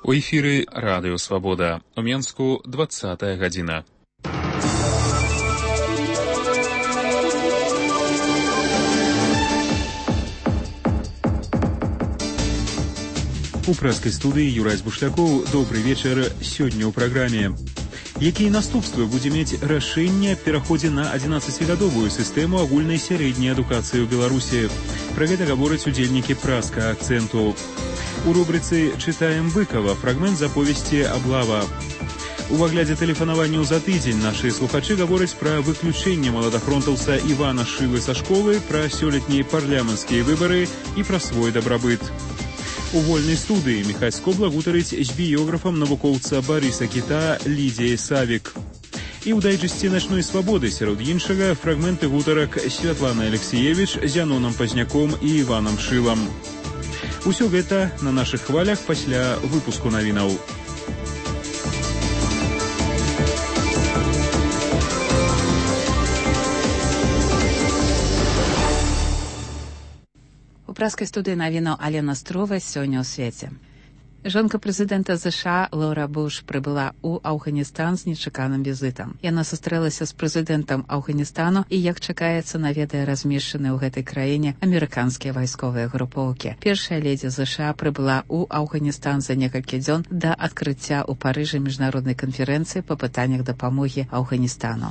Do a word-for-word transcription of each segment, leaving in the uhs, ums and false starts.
У эфіры Радыё Свабода. У Менску двадцатая гадзіна. У прэскай студыі Юрай Бушлякоў. Добры вечар. Сёння ў праграме. Якія наступствы будзе мець рашэнне аб пераходзе на адзінаццацігадовую сістэму агульнай сярэдняй адукацыі ў Беларусі? Пра гэта гавораць удзельнікі праска акцэнту. У рубрыцы «Чытаем Быкова» фрагмент з аповесці «Аблава». У выглядзе тэлефанаванняў за тыдзень нашы слухачы гавораць пра выключэнне маладафронтаўца Івана Шылы са школы, пра сёлетнія парламенцкія выбары і пра свой дабрабыт. У вольнай студыі Міхась Скобла гутарыць з біёграфам навукоўца Барыса Кіта Лідзіяй Савік. І ў дайджэсце «Начной свабоды» сярод іншага фрагменты гутарак Святланы Алексіевіч з Янонам Пазняком і Іванам Шылам. Усё гэта на нашых хвалях пасля выпуску навінаў. У праскай студыі навінаў Алена Строва сёння ў свеце. Жонка прэзідэнта ЗША Лора Буш прыбыла ў Афганістан з нечаканым візітам. Яна сустрэлася з прэзідэнтам Афганістану і, як чакаецца, наведае размешчаныя ў гэтай краіне амерыканскія вайсковыя групоўкі. Першая ледзі ЗША прыбыла ў Афганістан за некалькі дзён да адкрыцця ў Парыжы міжнароднай канферэнцыі па пытаннях дапамогі Афганістану.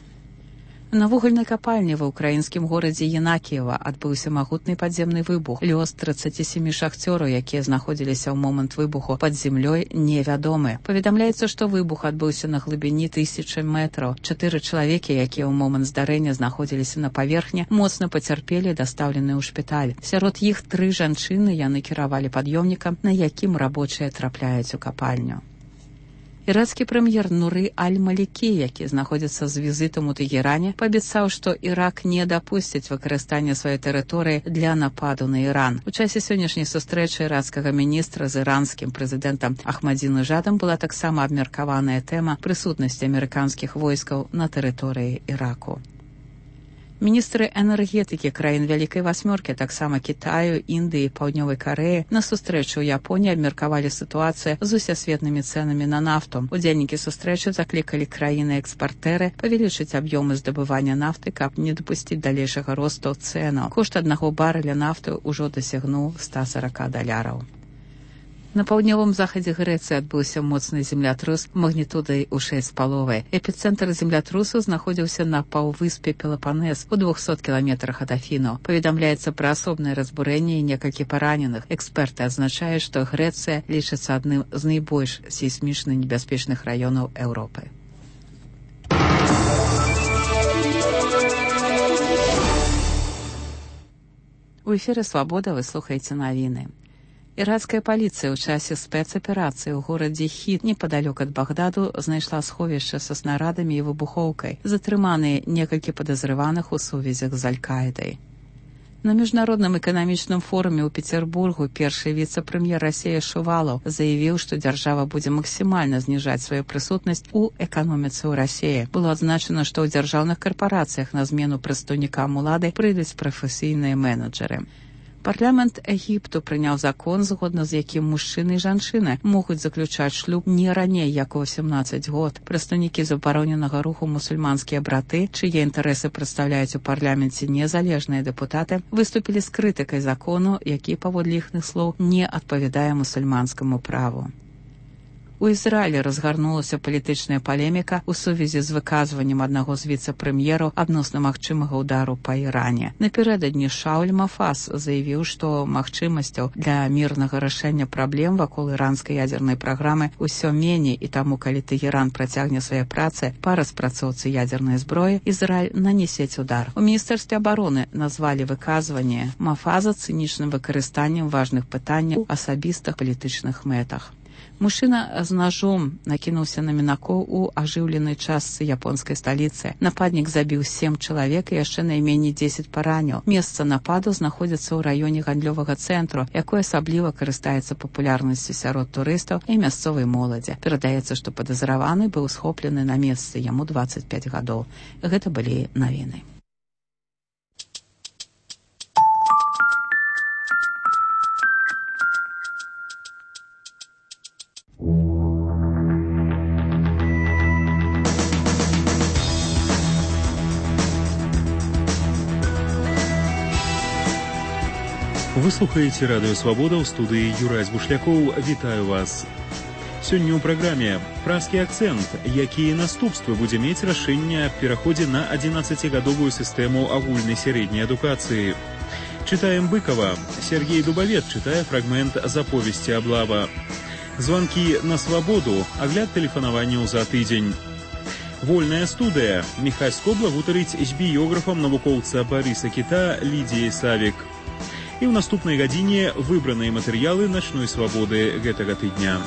На вугальнай капальні ва ўкраінскім горадзе Янакіева адбыўся магутны падземны выбух. Лёс трыццаці сямі шахцёраў, якія знаходзіліся ў момант выбуху пад зямлёй, невядомы. Паведамляецца, што выбух адбыўся на глыбіні тысячы метраў. Чатыры чалавекі, якія ў момант здарэння знаходзіліся на паверхні, моцна пацярпелі, дастаўленыя ў шпіталь. Сярод іх тры жанчыны, яны кіравалі пад'ёмнікам, на якім рабочыя трапляюць у капальню. Ірацкі прэм'ер Нуры Аль-Малікі, які знаходзіцца з візітам у Тэгеране, паабяцаў, што Ірак не дапусціць выкарыстання сваёй тэрыторыі для нападу на Іран. У часе сённяшняй сустрэчы ірацкага міністра з іранскім прэзідэнтам Ахмадзінежадам была таксама абмеркаваная тэма прысутнасці амерыканскіх войскаў на тэрыторыі Іраку. Міністры энергетыкі краін Вялікай Васьмёркі, таксама Кітаю, Індыі, Паўднёвай Карэі, на сустрэчу ў Японіі абмеркавалі сітуацыю з усесветнымі цэнамі на нафту. Удзельнікі сустрэчы заклікалі краіны-экспартэры павялічыць аб'ёмы здабывання нафты, каб не дапусціць далейшага росту цэнаў. Кошт аднаго барэля нафты ўжо дасягнуў ста сорока даляраў. На паўднёвым захадзе Грэцыі адбыўся моцны землятрус магнітудай у шэсць паловай. Эпіцэнтр землятрусу знаходзіўся на паўвыспе Пелапанес у двухсот кіламетрах ад Афіну. Паведамляецца пра асобнае разбурэнне і некалькі параненых. Эксперты адзначаюць, што Грэцыя лічыцца адным з найбольш сейсмічна небяспечных раёнаў Еўропы. У эфіры «Свабода» вы слухаеце навіны. Ірацкая паліцыя ў часе спецаперацыі ў горадзе Хіт непадалёк ад Багдаду знайшла сховішча са снарадамі і выбухоўкай. Затрыманыя некалькі падазрываных у сувязях з Аль-Каідай. На міжнародным эканамічным форуме ў Петербургу першы віцэ-прэм'ер Расіі Шувалаў заявіў, што дзяржава будзе максімальна зніжаць сваю прысутнасць у эканоміцы ў Расіі. Было адзначана, што ў дзяржаўных карпарацыях на змену прадстаўнікам улады прыйдуць прафесійныя менеджеры. Парламент Егіпту прыняў закон, згодна з якім мужчыны і жанчыны могуць заключаць шлюб не раней, як у васямнаццаць год. Прадстаўнікі забароненага руху мусульманскія браты, чые інтарэсы прадстаўляюць у парламенце незалежныя дэпутаты, выступілі з крытыкай закону, які, паводле іхных слоў, не адпавядае мусульманскаму праву. У Ізраілі разгарнулася палітычная палеміка ў сувязі з выказваннем аднаго з віцэ-прэм'ераў адносна магчымага ўдару па Іране. Напярэдадні Шауль Мафас заявіў, што магчымасцяў для мірнага рашэння праблем вакол іранскай ядзернай праграмы ўсё меней, і таму, калі Тэгеран працягне свае працы па распрацоўцы ядзернай зброі, Ізраіль нанесець удар. У міністэрстве абароны назвалі выказванне Мафаза цынічным выкарыстаннем важных пытанняў у асабістых палітычных мэтах. Мужчына з ножом накінуўся на мінакоў у ажыўленай частцы японскай сталіцы. Нападнік забіў сем чалавек і яшчэ найменей дзесяць параніў. Месца нападу знаходзіцца ў раёне гандлёвага цэнтру, якое асабліва карыстаецца папулярнасцю сярод турыстаў і мясцовай моладзі. Перадаецца, што падазраваны быў схоплены на месцы, яму дваццаць пяць гадоў. Гэта былі навіны. Вы слухаеце радыё Свабода, ў студыі Юрай Збушлякоў. Вітаю вас. Сёння ў праграме празкі акцэнт, якія наступствы будзе мець рашэнне аб пераходзе на адзінаццацігадовую сістэму агульнай сярэдняй адукацыі. Чытаем Быкова. Сергей Дубавет чытае фрагмент з аповесці «Аблава». Званкі на свабоду, агляд тэлефанаванняў за тыдзень. Вольная студыя. Міхась Скобла гутарыць з біёграфам навукоўца Барыса Кіта Лідзіяй Савік. І ў наступнай гадзіне выбраныя матэрыялы начной свабоды гэтага тыдня.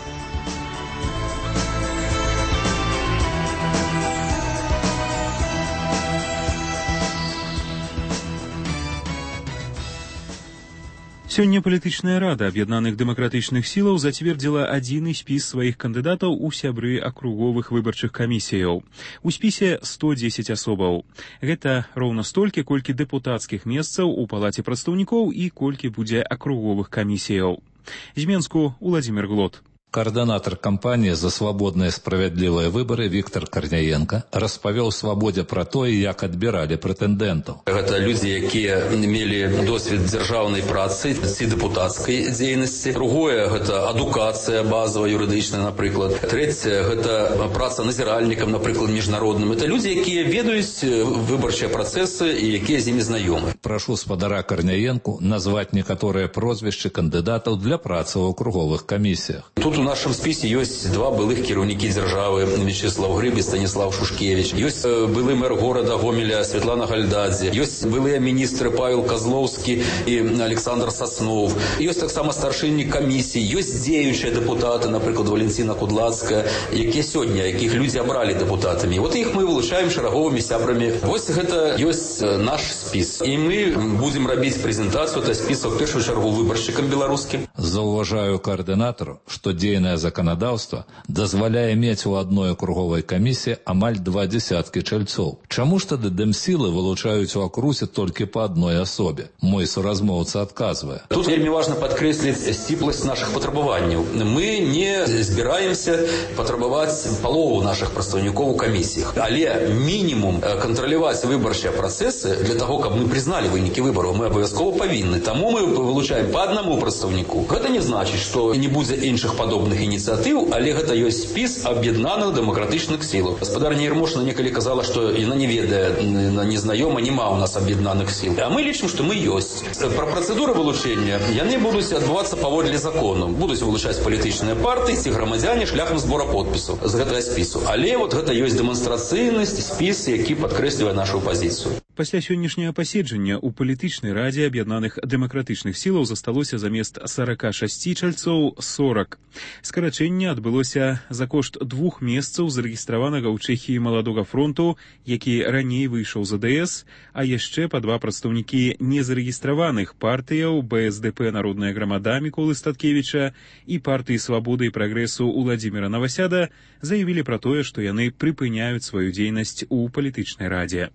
Сёння палітычная рада аб'яднаных дэмакратычных сілаў зацвердзіла адзіны спіс сваіх кандыдатаў у сябры акруговых выбарчых камісіяў. У спісе сто дзесяць асобаў. Гэта роўна столькі, колькі дэпутацкіх месцаў у палаце прадстаўнікоў і колькі будзе акруговых камісіяў. З Менску Уладзімір Глот. Координатор кампании «За свободные справедливые выборы» Виктор Корняенко распавёў Свабодзе про то, як адбіралі прэтэндэнтаў. Гэта людзі, якія мелі досвед дзяржаўнай працы ці дэпутацкай дзейнасці. Другое гэта адукацыя базовая, юрыдычная, напрыклад. Трэцяе гэта праца назіральнікам, напрыклад, міжнародным. Это людзі, якія ведаюць выбарчыя працэсы і якія з імі знаёмы. Прашу спадара Корняенку назваць некаторыя прозвішчы кандыдатаў для працы ў акруговых камісіях. Тут у нашым спісе ёсць два былых кіраўнікі дзяржавы, Вячеслав Грыб і Станіслав Шушкевич. Ёсць былы мэр горада Гомеля Святлана Гальдадзе. Ёсць былыя міністры Павел Козловскі і Александр Соснов. Ёсць таксама старшыннік камісій. Ёсць дзеючыя дэпутаты, напрыклад, Валенціна Кудлацкая, якія сёння, якіх людзі абралі дэпутатамі. Вот іх мы вылучаем шараговымі сябрамі. Вось гэта ёсць наш спіс. І мы будзем рабіць прэзентацыю та спіса ў першую чаргу выбаршчыкам беларускім. Заўважаю координатару, што дзейнае заканадаўства дазваляе мець у адной акруговай камісіі амаль два дзесяткі чальцоў. Чаму ж тады дэмсілы вылучаюць у акрусе толькі па адной асобе? Мой суразмоўца адказвае. Тут вельмі важна падкрэсліць сціпласць нашых патрабаванняў. Мы не збіраемся патрабаваць палову нашых прадстаўнікоў у камісіях, але мінімум кантраляваць выбарчыя працэсы для таго, каб мы прызналі вынікі выбараў, мы абавязкова павінны. Таму мы вылучаем па аднаму прадстаўніку. Гэта не значыць, што не будзе іншых падобных ініцыятыў, але гэта ёсць спіс аб'яднаных дэмакратычных сілаў. Гаспадарня Ермошина некалі казала, што яна не ведае, незнаёма, нема ў нас аб'яднаных сіл. А мы лічым, што мы ёсць. Пра працэдуры вылучэння яны будуць адбывацца паводле закону. Будуць вылучаць палітычныя партыі ці грамадзяне шляхам збора подпісаў з гэтага спісу. Але вот гэта ёсць дэманстрацыйнасць, спіс, які падкрэслівае нашу пазіцыю. Пасля сённяшняга паседжання ў палітычнай радзе аб'яднаных дэмакратычных сілаў засталося замест сорока шасці чальцоў сорок. Скарачэнне адбылося за кошт двух месцаў зарэгістраванага ў Чэхіі маладога фронту, які раней выйшаў з АДС, а яшчэ па два прадстаўнікі незарэгістраваных партыяў Бэ Эс Дэ Пэ «Народная грамада» Міколы Статкевіча і партыі «Свабоды і прагрэсу» Уладзіміра Навасяда заявілі пра тое, што яны прыпыняюць сваю дзейнасць у палітычнай радзе.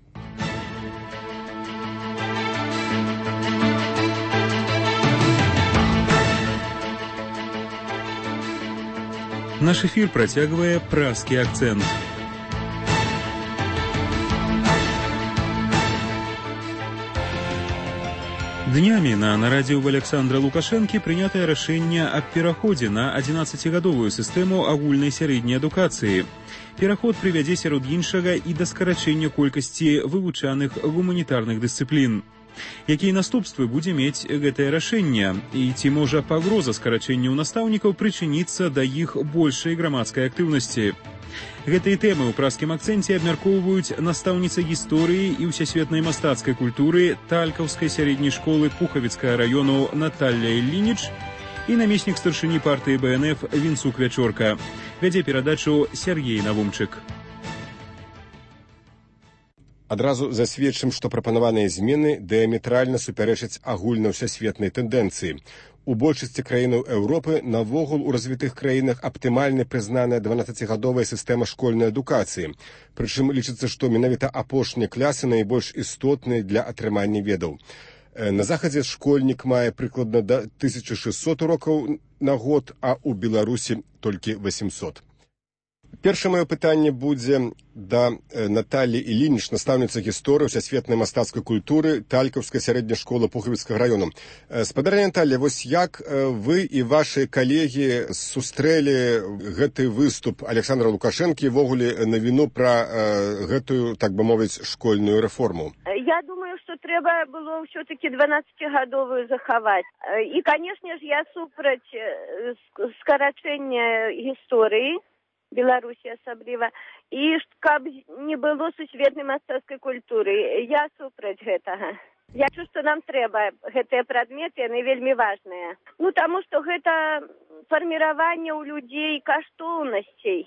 Наш эфір працягвае празкі акцэнт. Днямі на нарадзе ў Александра Лукашэнкі прынятае рашэнне аб пераходзе на адзінаццацігадовую сістэму агульнай сярэдняй адукацыі. Пераход прывядзе сярод іншага і да скарачэння колькасці вывучаных гуманітарных дысцыплін. Якія наступствы будзе мець гэтае рашэнне і ці можа пагроза скарачэння ў настаўнікаў прычыніцца да іх большай грамадскай актыўнасці? Гэтыя тэмы ў празкім акцэнце абмяркоўваюць настаўніца гісторыі і ўсясветнай мастацкай культуры Талькаўскай сярэдняй школы Пухавіцкага раёну Наталля Іллініч і намеснік старшыні партыі Бэ Эн Эф Вінцук Вячорка. Вядзе перадачу Сергей Навумчык. Адразу засведчым, што прапанаваныя змены дыаметральна супярэчаць агульнаўсясветнай тэндэнцыі. У большасці краінаў Еўропы навогул у развітых краінах аптымальна прызнаная дванаццацігадовая сістэма школьнай адукацыі. Прычым лічыцца, што менавіта апошнія класы найбольш істотныя для атрымання ведаў. На захадзе школьнік мае прыкладна да тысячы шэсцьсот урокаў на год, а ў Беларусі толькі васемсот. Першае маё пытанне будзе да Наталлі Ілініч, настаўніцы гісторыі ўсясветнай мастацкай культуры Талькаўскай сярэдняй школы Пухавіцкага раёну. Спадарня Наталля, вось як вы і вашы калегі сустрэлі гэты выступ Александра Лукашэнкі і ввогуле навіну пра гэтую, так бы мовіць, школьную рэформу? Я думаю, што трэба было ўсё-такі дванаццацігадовую захаваць. І, канешне ж, я супраць скарачэння гісторыі Беларусі асабліва, і каб не было сусветнай мастацкай культуры. Я супраць гэтага. Я чую, што нам трэба гэтыя прадметы, яны вельмі важныя. Ну, таму што гэта фарміраванне ў людзей каштоўнасцей,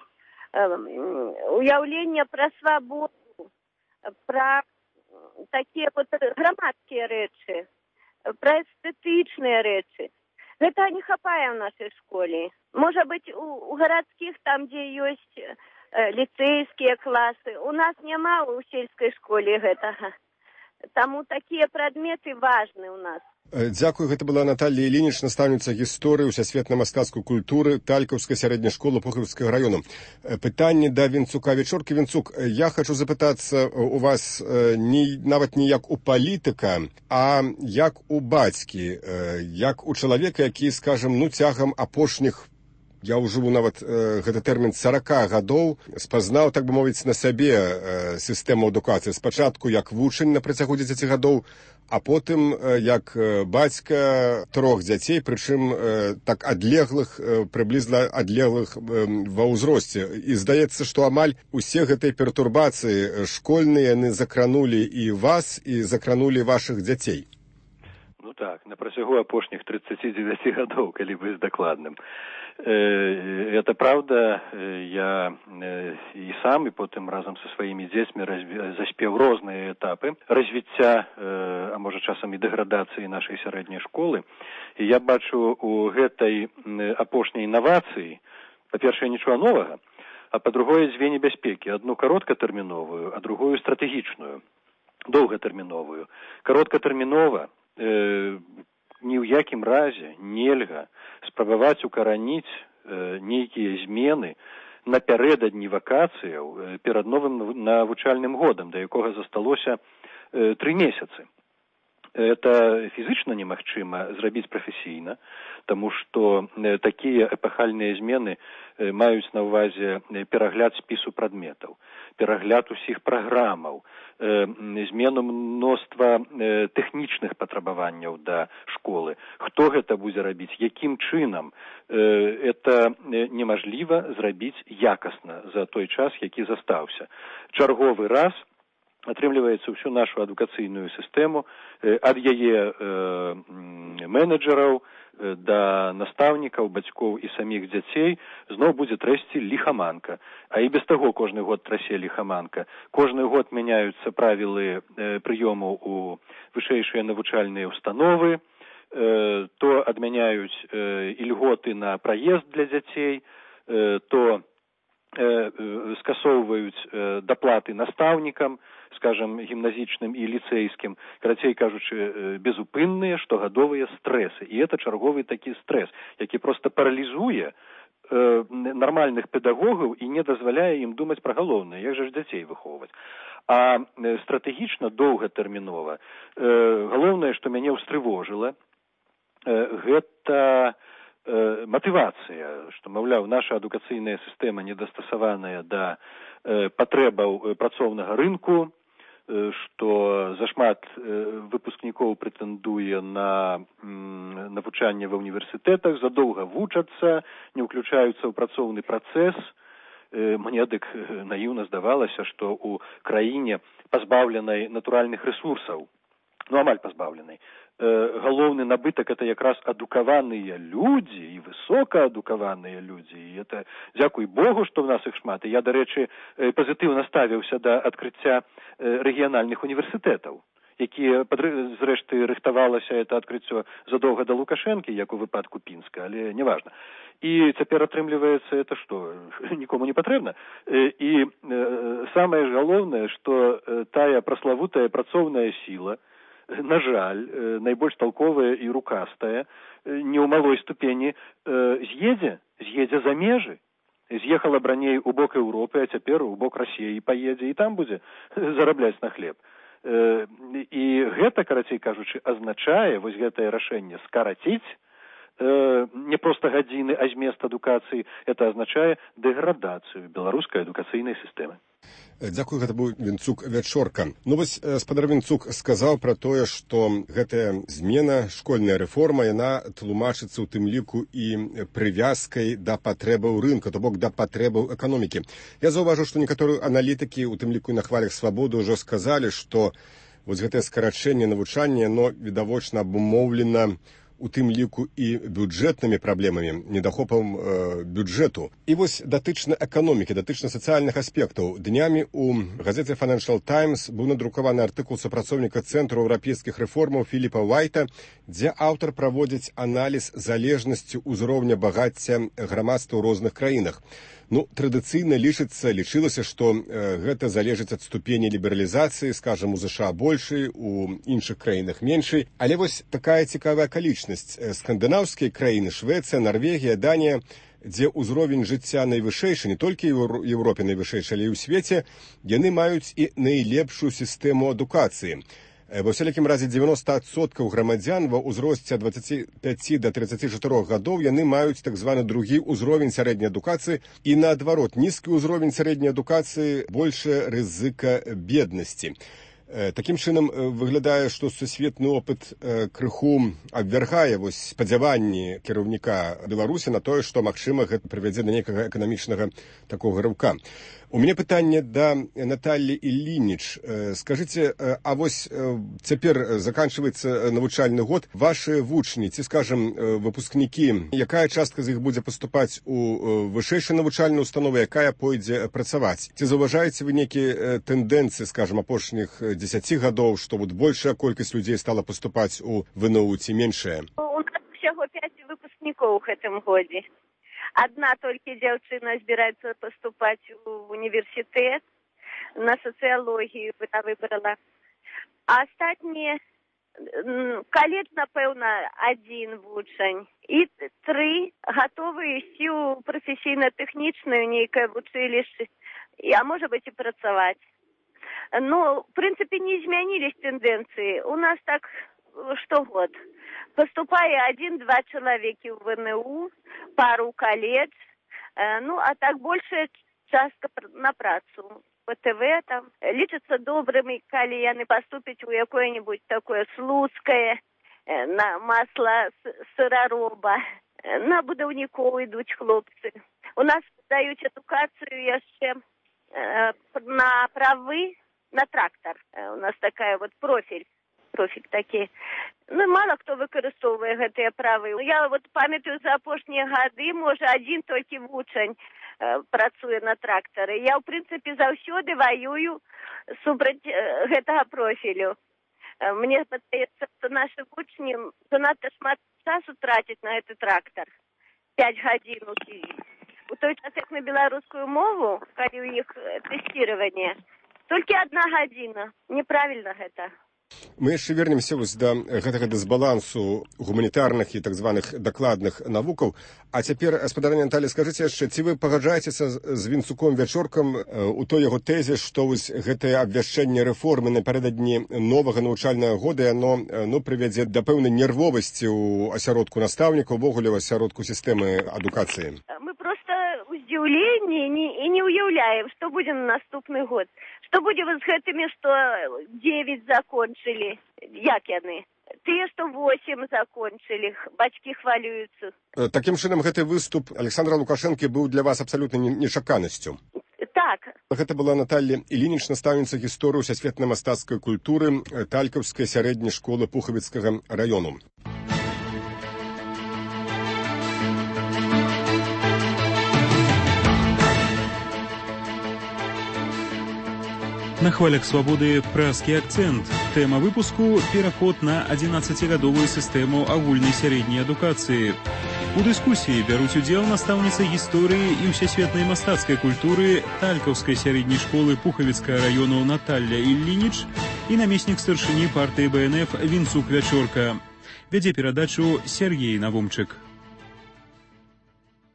уяўлення пра свабоду, пра такія вот грамадскія рэчы, пра эстэтычныя рэчы. Гэта не хапае ў нашай школе. Можа быць, у, у гарадскіх, там, дзе ёсць э, ліцэйскія класы, у нас няма ў сельскай школе гэтага. Таму такія прадметы важны ў нас. Дзякую, гэта была Наталля Ілініч, настаўніца гісторыі ўсясветнай мастацкай культуры Талькаўскай сярэдняй школы Пухавіцкага раёну. Пытанне да Вінцука. Вечоркі, Вінцук, я хачу запытацца у вас не, нават не як у палітыка, а як у бацькі, як у чалавека, які, скажам, ну, цягам апошніх, я ўжыву нават э, гэты тэрмін сарака гадоў, спазнаў, так бы мовіць, на сабе э, сістэму адукацыі. Спачатку як вучань на працягу дзесяці гадоў, а потым э, як э, бацька трох дзяцей, прычым э, так адлеглых, э, прыблізна адлеглых э, ва ўзросце. І здаецца, што амаль усе гэтыя пертурбацыі школьныя яны закранулі і вас, і закранулі вашых дзяцей. Ну так, на працягу апошніх тридцати девяти гадоў, калі быць дакладным. Это правда, я і сам, і потым разам са сваімі дзецьмі заспеў розныя этапы развіцця, а можа часам і дэградацыі нашай сярэдняй школы. І я бачу у гэтай апошняй інавацыі, па-першае, нічога новага, а па-другое, дзве небяспекі. Адну кароткатэрміновую, а другую стратэгічную, доўгатэрміновую. Кароткатэрмінова э, ні ў якім разе нельга спрабаваць укараніць э, нейкія змены напярэдадні вакацыяў э, перад новым навучальным годам, да якога засталося э, тры месяцы. Это фізычна немагчыма зрабіць прафесійна, таму што э, такія эпахальныя змены э, маюць на ўвазе перагляд спісу прадметаў, перагляд усіх праграмаў, э, змену мноства э, тэхнічных патрабаванняў да школы. Хто гэта будзе рабіць, якім чынам, э, это немажліва зрабіць якасна за той час, які застаўся. Чарговы раз атрымліваецца ўсю нашу адукацыйную сістэму э, ад яе э, менеджераў э, да настаўнікаў, бацькоў і саміх дзяцей зноў будзе трэсці ліхаманка. А і без таго кожны год трасе ліхаманка. Кожны год мяняюцца правілы э, прыёму ў вышэйшыя навучальныя установы, э, то адмяняюць э, ільготы на праезд для дзяцей, э, то э, скасоўваюць э, даплаты настаўнікам, скажем, гімназічным і ліцэйскім, карацей кажучы, безупынныя штогадовыя стрэсы. І это чарговы такі стрэс, які проста паралізуе э, нармальных педагогаў і не дазваляе ім думаць пра галоўнае, як жа ж дзяцей выхоўваць. А э, стратэгічна, доўгатэрмінова, э, галоўнае, што мяне ўстрывожыла, э, гэта э, матывацыя, што, маўляў, наша адукацыйная сістэма недастасаваная да э, патрэбаў працоўнага рынку, што зашмат выпускнікоў прэтэндуе на навучанне ва ўніверсітэтах, задоўга вучацца, не ўключаюцца ў працоўны працэс. Мне дык наіўна здавалася, што ў краіне пазбаўленай натуральных рэсурсаў, ну амаль пазбаўленай, галоўны набытак это якраз адукаваныя людзі і высокаадукаваныя людзі. І это дзякуй Богу, што ў нас іх шмат. І я, дарэчы, пазітыўна ставіўся да адкрыцця рэгіянальных універсітэтаў, якія, зрэшты, рыхтавалася это адкрыццё задоўга да Лукашэнкі, як у выпадку Пінска, але неважна. І цяпер атрымліваецца это што? Нікому не патрэбна. І самае ж галоўнае, што тая праславутая працоўная сіла, на жаль, найбольш талковая і рукастая, не ў малой ступені з'едзе, з'едзе за межы. з'ехала б раней у бок Еўропы, а цяпер у бок Расіі паедзе, і там будзе зарабляць на хлеб. І гэта, карацей кажучы, азначае вось гэтае рашэнне скараціць не проста гадзіны, а змест адукацыі, это азначае дэградацыю беларускай адукацыйнай сістэмы. Дзякую, гэта быў Вінцук Вячорка. Ну вось спадар Вінцук сказаў пра тое, што гэтая змена, школьная рэформа, яна тлумачыцца ў тым ліку і прывязкай да патрэбаў рынка, то бок да патрэбаў эканомікі. Я заўважу, што некаторыя аналітыкі, у тым ліку і на хвалях свабоды, ўжо сказалі, што вось гэтае скарачэнне навучання, оно відавочна абумоўлена у тым ліку і бюджэтнымі праблемамі, недахопам э, бюджэту. І вось датычна эканомікі, датычна сацыяльных аспектаў. Днямі у газеце Financial Times быў надрукаваны артыкул супрацоўніка Цэнтру еўрапейскіх рэформаў Філіпа Уайта, дзе аўтар праводзіць аналіз залежнасці ўзроўня багацця грамадства ў розных краінах. Ну, традыцыйна лічыцца, лічылася, што э, гэта залежыць ад ступені лібералізацыі, скажам, у ЗША большай, у іншых краінах меншай. Але вось такая цікавая акалічнасць. Скандынаўскія краіны, Швецыя, Нарвегія, Данія, дзе ўзровень жыцця найвышэйшы, не толькі ў Еўропе найвышэйшы, але і ў свеце, яны маюць і найлепшую сістэму адукацыі. Ва ўсялякім разе дзевяноста адсоткаў грамадзян ва ўзросце ад дваццаці пяці да трыццаці чатырох гадоў яны маюць так званы другі ўзровень сярэдняй адукацыі, і наадварот, нізкі ўзровень сярэдняй адукацыі большая рызыка беднасці. Такім чынам выглядае, што сусветны опыт крыху абвяргае вось спадзяванні кіраўніка Беларусі на тое, што, магчыма, гэта прывядзе да нейкага эканамічнага такога рыўка. У мяне пытанне да Наталлі Іллініч. Скажыце, а вось цяпер заканчваецца навучальны год. Вашы вучні, ці, скажам, выпускнікі, якая частка з іх будзе паступаць у вышэйшыя навучальныя установы, якая пойдзе працаваць? Ці заўважаеце вы нейкія тэндэнцыі, скажам, апошніх дзесяці гадоў, што вот большая колькасць людзей стала паступаць у ВНУ ці меншая? У нас усяго пяць выпускнікоў у гэтым годзе. Адна толькі дзяўчына збіраецца паступаць у універсітэт, на сацыялогію вона выбрала. А астатнія, калеж, напэўна, адзін вучань. І тры гатовы ісці ў прафесійна-тэхнічную нейкае вучылішча, а можа быць і працаваць. Ну, в прынцыпе, не змянілись тэндэнцыі. У нас так штогод. Поступае адзін-два чалавекі ў ВНУ, пару каледж, ну, а так большая частка на працу. ПТВ там лічацца добрымі, калі яны паступяць у якое-нибудь такое слуцкае, на масла сырароба, на будаўнікоў ідуць хлопцы. У нас даюць адукацыю яшчэ на правы, на трактор. У нас такая вот профіль. профіль такі. Ну, мало хто выкарыстоўвае гэтыя правы. Я вот памятаю за апошнія гады, можа, адзін толькі вучань э, працуе на трактары. Я, ў прынцыпе, заўсёды ваюю супраць э, гэтага профілю. Э, мне падаецца, што нашы вучні занадта шмат часу трацяць на гэты трактар. Пяць гадзін у Киеве. У той час, як на беларускую мову, калі ў іх тэсціраванне, толькі адна гадзіна. Неправільна гэта. Мы яшчэ вернемся вось да гэтага дысбалансу гуманітарных і так званых дакладных навукаў. А цяпер, спадарня Наталля, скажыце яшчэ, ці вы пагаджаецеся з Вінцуком Вячоркам у той яго тэзе, што вось гэтае абвяшчэнне рэформы напярэдадні новага навучальнага года, яно ну, прывядзе да пэўнай нервовасці ў асяродку настаўнікаў, увогуле ў асяродку сістэмы адукацыі? Мы проста ў здзіўленні і не ўяўляем, што будзе на наступны год. Што будзе з гэтымі, што девять закончылі, як яны? Тыя, што восемь закончылі, бацькі хвалююцца. Такім чынам, гэты выступ Александра Лукашэнкі быў для вас абсалютна нечаканасцю. Так. Гэта была Наталля Ілініч, настаўніца гісторыі сусветна-мастацкай культуры Талькаўскай сярэдняй школы Пухавіцкага раёну. На хвалях свабоды празкі акцэнт. Тэма выпуску – пераход на адзінаццацігадовую сістэму агульнай сярэдняй адукацыі. У дыскусіі бяруць удзел настаўніца гісторыі і ўсесветнай мастацкай культуры Талькаўскай сярэдняй школы Пухавіцкага раёну Наталля Іллініч і намеснік старшыні партыі БНФ Вінцук Вячорка. Вядзе перадачу Сергей Навумчык.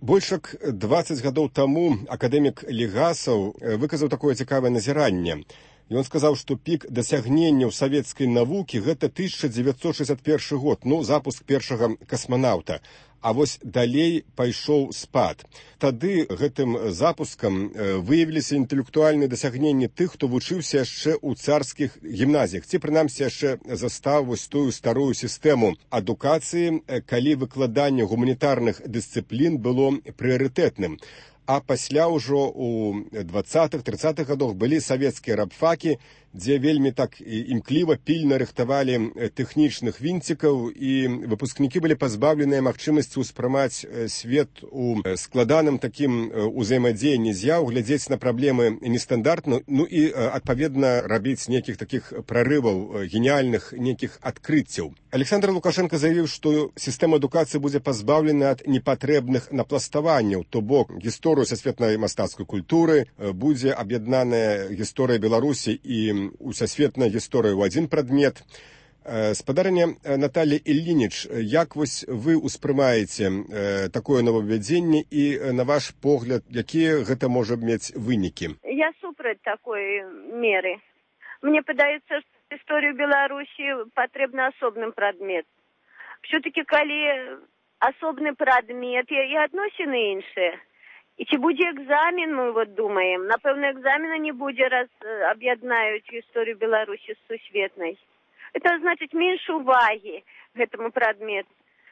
Больш як дваццаць гадоў таму акадэмік Легасаў выказаў такое цікавае назіранне. Ён сказаў, што пік дасягненняў савецкай навукі гэта тысяча дзевяцьсот шэсцьдзесят першы год, ну, запуск першага касманаўта. А вось далей пайшоў спад. Тады гэтым запускам выявіліся інтэлектуальныя дасягненні тых, хто вучыўся яшчэ ў царскіх гімназіях, ці прынамсі яшчэ застаў вось тую старую сістэму адукацыі, калі выкладанне гуманітарных дысцыплін было прыярытэтным. А пасля ўжо ў дваццатых-трыццатых гадах былі савецкія рабфакі, дзе вельмі так імкліва пільна рыхтавалі тэхнічных вінцікаў, і выпускнікі былі пазбаўленыя магчымасці ўспрымаць свет у складаным такім узаемадзеянні з'яў, глядзець на праблемы нестандартна, ну і адпаведна рабіць нейкіх такіх прарываў, геніяльных нейкіх адкрыццяў. Александр Лукашенко заявіў, што сістэма адукацыі будзе пазбаўлена ад непатрэбных напластаванняў, то бок гісторыю сусветнай мастацкай культуры, будзе аб'яднаная гісторыя Беларусі і усесветная гісторыя ў адзін прадмет. Спадарня Наталья Ильинич, як вось вы ўспрымаеце такое нововвядзенне і, на ваш погляд, якія гэта можа мець вынікі? Я супраць такой меры. Мне падаецца, што гісторыю Беларусі патрэбна асобным прадмет. Все-таки, калі асобны прадмет і адносіны іншыя, і ці будзе экзамен, мы вот думаем. Напэўна, экзамена не будзе, раз аб'яднаюць гісторыю Беларусі з сусветнай. Это значыць менш увагі гэтаму прадмету.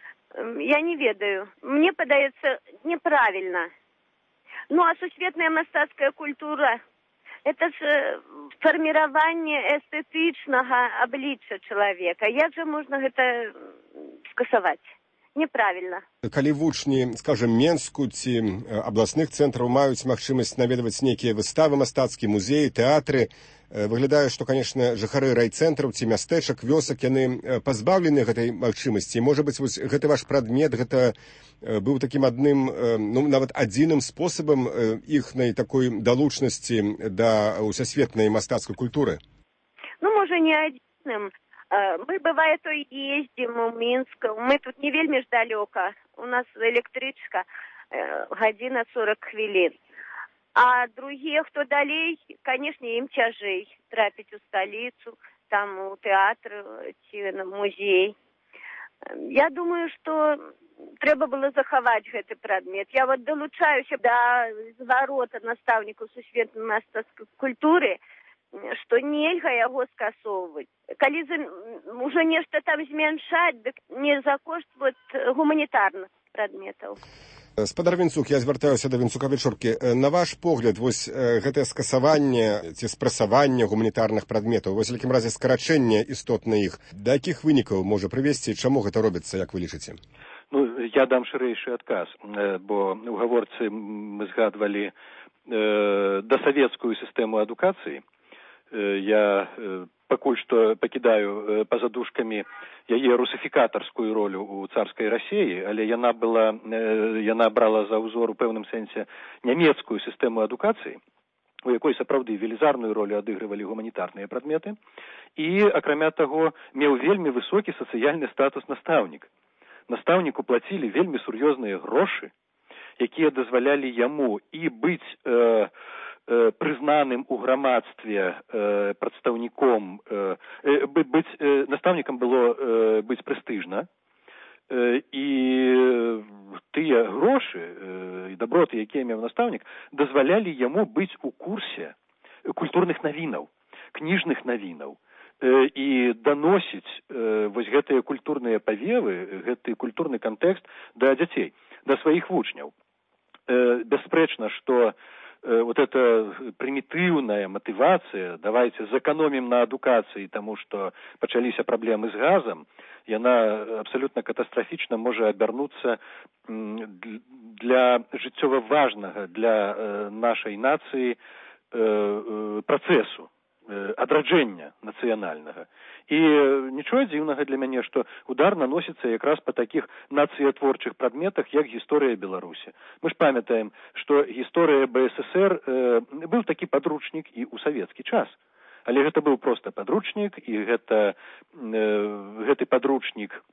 Я не ведаю. Мне падаецца неправільна. Ну, а сусветная мастацкая культура – это ж фарміраванне эстэтычнага аблічча чалавека. Як жа можна гэта скасаваць? Неправільна. Калі вучні, скажем, Менску ці абласных цэнтраў маюць магчымасць наведваць нейкія выставы мастацкія, музеі, тэатры, выглядае, што, канешне, жыхары райцэнтраў ці мястэчак, вёсак, яны пазбаўлены гэтай магчымасці. Можа быць, вось гэты ваш прадмет, гэта быў такім адным, ну, нават адзіным спосабам іхнай такой далучнасці да ўсесветнай мастацкай культуры? Ну, можа, не адзіным. Мы, бывае, то ездзім у Мінск, мы тут не вельмі ж далёка, у нас электрычка, гадзіна сорок хвілін. А другие, хто далей, канешне, ім цяжэй трапіць у сталіцу, там у тэатр ці на музей. Я думаю, што трэба было захаваць гэты прадмет. Я вот далучаюся да зварота настаўнікаў сусветнай мастацкай культуры, што нельга яго скасоўваць. Калі ўжо нешта там змяншаць, дык не за кошт вот гуманітарных прадметаў. Спадар Вінцук, я звяртаюся да Вінцука-Вечоркі. На ваш погляд, вось гэтае скасаванне ці спрасаванне гуманітарных прадметаў, вось у якім разе скарачэнне істотна іх, да якіх вынікаў можа прывесці, чаму гэта робіцца, як вы лічыце? Ну, я дам шырэйшы адказ, бо ў гаворцы мы згадвалі э, дасавецкую сістэму адукацыі. Я пакуль што пакідаю па-за дужкамі яе русіфікатарскую ролю ў царскай Расіі, але яна была, яна брала за ўзор у пэўным сэнсе нямецкую сістэму адукацыі, у якой сапраўды велізарную ролю адыгрывалі гуманітарныя прадметы, і, акрамя таго, меў вельмі высокі сацыяльны статус настаўнік. Настаўніку плацілі вельмі сур'ёзныя грошы, якія дазвалялі яму і быць э, прызнаным у грамадстве э, прадстаўніком, э, быць э, настаўнікам было э, быць прэстыжна, э, і тыя грошы э, і даброты, якія меў настаўнік, дазвалялі яму быць у курсе культурных навінаў, кніжных навінаў, э, і даносіць э, вось гэтыя культурныя павевы, гэты культурны кантэкст да дзяцей, да сваіх вучняў. Э, бясспрэчна, што вот эта примитивная мотивация, давайте сэкономим на адукацыі, тому что пачаліся праблемы з газом, яна абсолютно катастрофічна можа абярнуцца для жыццёва важнага для нашай нацыі працэсу адраджэння нацыянальнага. І нічога дзіўнага для мяне, што удар наносіцца якраз па такіх нацыятворчых прадметах, як гісторыя Беларусі. Мы ж памятаем, што гісторыя БССР э, быў такі падручнік і ў савецкі час. Але гэта быў проста падручнік, і гэта, э, гэты падручнік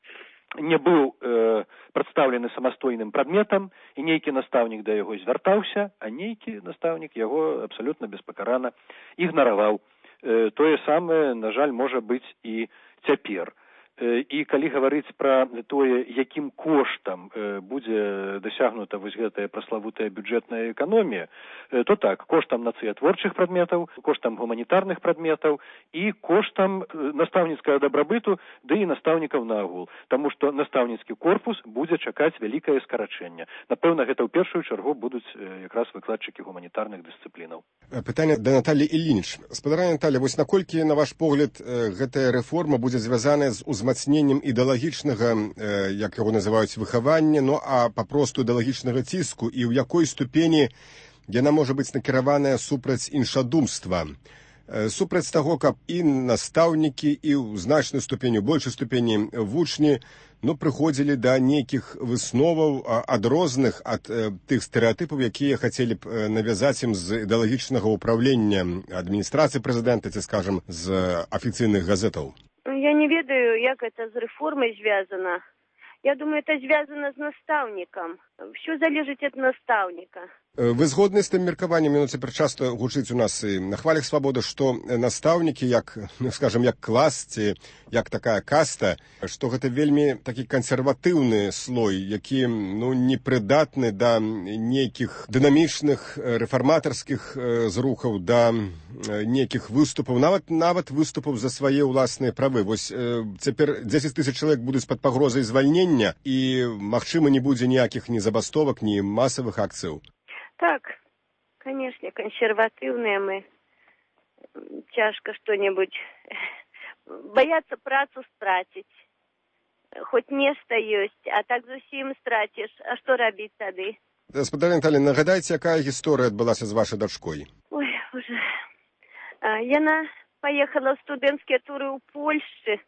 не быў э, прадстаўлены самастойным прадметам, і нейкі настаўнік да яго звяртаўся, а нейкі настаўнік яго абсалютна беспакарана ігнараваў. Э, тое самае, на жаль, можа быць і цяпер. І калі гаварыць пра тое, якім коштам будзе дасягнута вось гэтая праславутая бюджэтная эканомія, то так, коштам нацыятворчых прадметаў, коштам гуманітарных прадметаў і коштам настаўніцкага дабрабыту, ды і настаўнікаў наогул. Таму што настаўніцкі корпус будзе чакаць вялікае скарачэнне. Напэўна, гэта ў першую чаргу будуць якраз выкладчыкі гуманітарных дысцыплінаў. Пытанне да Наталі Ільініч. Спадарня Наталя, вось наколькі, на ваш погляд, гэтая рэформа будзе звязаная з узмацненнем ідэалагічнага, як яго называюць, выхавання, ну а папросту ідэалагічнага ціску, і ў якой ступені яна можа быць накіраваная супраць іншадумства, супраць таго, каб і настаўнікі, і ў значнай ступені, у большай ступені вучні, ну, прыходзілі да нейкіх высноваў адрозных ад э, тых стэрэатыпаў, якія хацелі б э, навязаць ім з ідэалагічнага ўправлення адміністрацыі прэзідэнта, ці, скажам, з афіцыйных газетаў. Я не ведаю, як это з рэформай звязана. Я думаю, это звязана з настаўнікам. Все залежыць ад настаўніка. Вы згодны з тым меркаваннем, ну, цяпер часта гучыць у нас і на хвалях свабоды, што настаўнікі, як, ну, скажам, як клас, ці як такая каста, што гэта вельмі такі кансерватыўны слой, які, ну, непрыдатны да нейкіх дынамічных рэфарматарскіх зрухаў, да нейкіх выступаў, нават нават выступаў за свае ўласныя правы. Вось цяпер дзесяць тысяч чалавек будуць пад пагрозай звальнення, і, магчыма, не будзе ніякіх ні забастовак, ні масавых акцыяў. Так, конечно, консервативные мы. Тяжко что-нибудь. Боятся працу стратить. Хоть нешта есть, а так зусім стратишь. А что робить тады? Спадарня Наталя, нагадайте, якая гісторыя адбылася з вашай дачкой? Ой, уже. Яна поехала в студэнцкія туры ў Польшчы.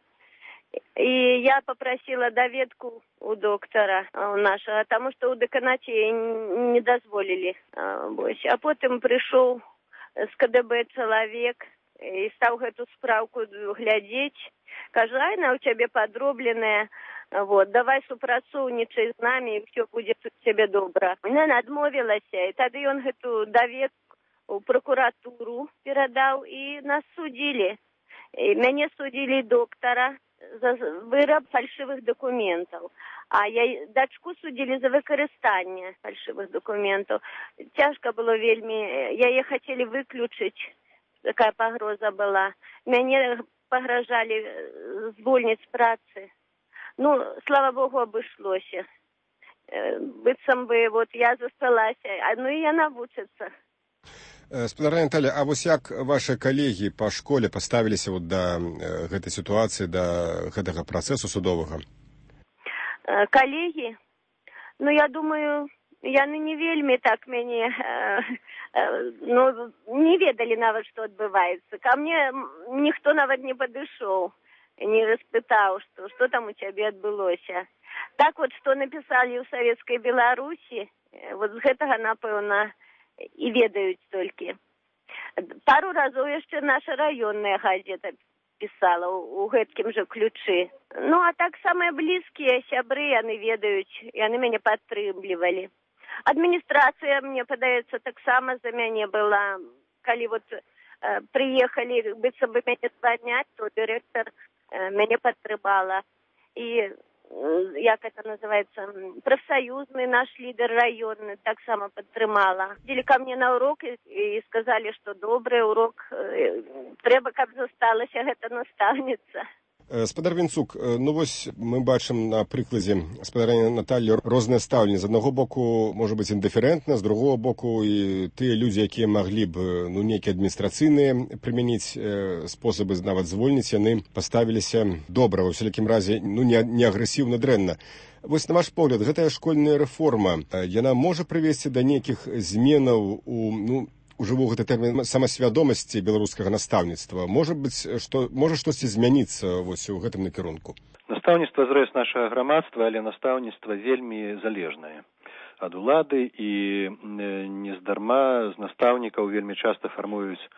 И я попросила доведку у доктора нашего, потому что у деканате не дозволили. А потом пришел с КДБ человек и стал эту справку глядеть. Кажу, айна у тебя подробленная, вот, давай супрацоўнічай з нами, и все будет у тебя добро. Она отмовилась, и тогда он эту доведку у прокуратуру передал, и нас судили. И меня судили доктора за выраб фальшивых документов, а я дачку судили за выкарыстанне фальшивых документов. Тяжко было вельмі, яе хотели выключить, такая погроза была. Мяне погрожали звольнить с працы. Ну, слава богу, обошлось. Быццам бы, вот я засталась, ну и яна вучыцца. Спадарня Наталя, а вось як ваши калегі па школе паставіліся вот да гэтай сітуацыі, да гэтага працэсу судовага? Калегі? Ну, я думаю, яны не вельмі так мяне, ну, не ведалі нават, што адбываецца. Ка мне ніхто нават не падышоў, не распытаў, што, што там у цябе адбылося. Так вот, што напісалі ў Савецкай Беларусі, вот з гэтага, напэўна, і ведаюць толькі. Пару разоў яшчэ наша раённая газета пісала ў гэткім жа ключы. Ну, а так самыя блізкія сябры, яны ведаюць, яны мяне падтрымлівалі. Адміністрацыя, мне падаецца, таксама за мяне была. Калі вот э, прыехалі, быццам бы мяне звальняць, то дырэктар э, мяне падтрымала. І як это называется, профсоюзный наш лидер районный так само подтрымала. Ходили ко мне на урок и, и сказали, что добрый урок, э, трэба, каб засталася гэта настаўніца. Спадар Вінцук, ну вось мы бачым на прыкладзе спадарні Наталі розныя стаўленні. З аднаго боку, можа быць, індыферэнтна, з другого боку, і тыя людзі, якія маглі б, ну, нейкія адміністрацыйныя прымяніць э, спосабы нават звольніць, яны паставіліся добра, ва ўсялякім разе, ну, не, не агрэсіўна дрэнна. Вось, на ваш погляд, гэтая школьная рэформа, яна можа прывесці да нейкіх зменаў у, ну, ужыву гэты тэрмін самасвядомасці беларускага настаўніцтва. Можа быць, што можа штосьці змяніцца вось у гэтым накірунку? Настаўніцтва зрэз нашага грамадства, але настаўніцтва вельмі залежнае ад улады, і нездарма з настаўнікаў вельмі часта фармуюць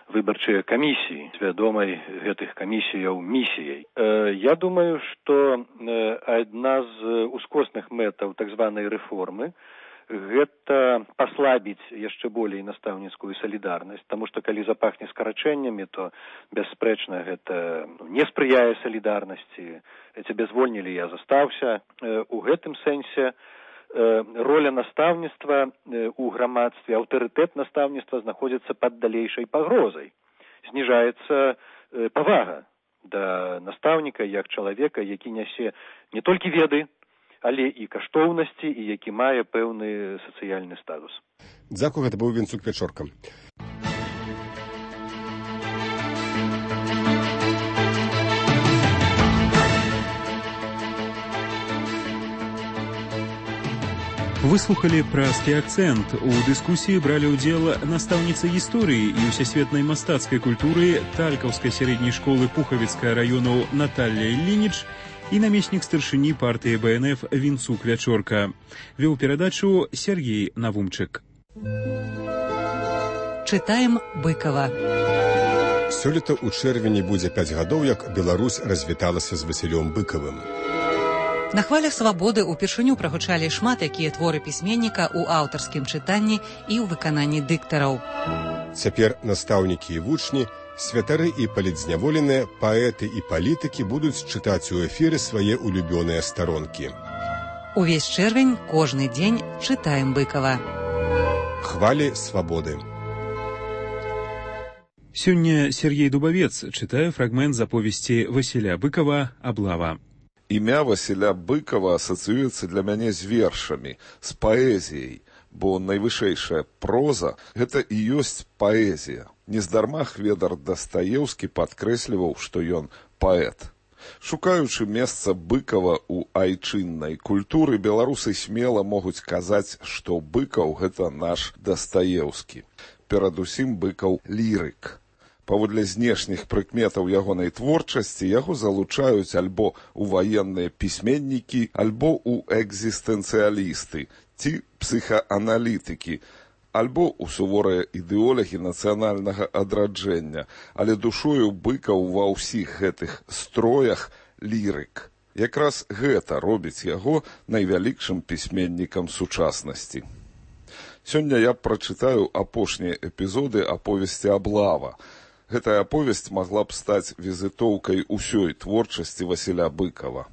выбарчыя камісіі з вядомай гэтых камісіяў місіяй. Я думаю, што адна з ускосных мэтаў так званай рэформы гэта паслабіць яшчэ болей настаўніцкую салідарнасць, таму што калі запахне скарачэннямі, то бясспрэчна гэта не спрыяе салідарнасці. Цябе звольнілі, я застаўся. У гэтым сэнсе роля настаўніцтва ў грамадстве, аўтарытэт настаўніцтва знаходзіцца пад далейшай пагрозай. Зніжаецца павага да настаўніка як чалавека, які нясе не толькі веды, але і каштоўнасці, і які мае пэўны сацыяльны статус. Дзякую, гэта быў Вінцук Вячорка. Выслухалі пражскі акцэнт. У дыскусіі бралі ўдзел настаўніца гісторыі і ўсясветнай мастацкай культуры Талькаўскай сярэдняй школы Пухавіцкага раёну Наталля Іллініч і намеснік старшыні партыі Бэ Эн Эф Вінцук Вячорка. Вёў перадачу Сергей Навумчык. Чытаем Быкава. Сёлета ў чэрвені будзе пяць гадоў, як Беларусь развіталася з Васілём Быкавым. На хвалях свабоды ўпершыню прагучалі шмат якія творы пісьменніка ў аўтарскім чытанні і ў выкананні дыктараў. Цяпер настаўнікі і вучні, святары і палітзняволеныя, паэты і палітыкі будуць чытаць у эфіры свае улюбёныя старонкі. Увесь чэрвень, кожны дзень чытаем Быкава. Хвалі свабоды. Сёння Сергей Дубавец чытае фрагмент з аповесці Васіля Быкава «Аблава». Імя Васіля Быкава асацыюецца для мяне з вершамі, з паэзіяй, бо найвышэйшая проза – гэта і ёсць паэзія. Нездарма Хведар Дастаеўскі падкрэсліваў, што ён паэт. Шукаючы месца Быкава ў айчыннай культуры, беларусы смела могуць казаць, што Быкаў – гэта наш Дастаеўскі. Перадусім Быкаў – лірык. Паводле знешніх прыкметаў ягонай творчасці яго залучаюць альбо ў ваенныя пісьменнікі, альбо ў экзістэнцыялісты ці псіхааналітыкі, альбо ў суворыя ідэолагі нацыянальнага адраджэння, але душою Быкаў ва ўсіх гэтых строях лірык. Якраз гэта робіць яго найвялікшым пісьменнікам сучаснасці. Сёння я прачытаю апошнія эпізоды аповесці «Аблава». Гэтая аповесць магла б стаць візітоўкай усёй творчасці Васіля Быкава.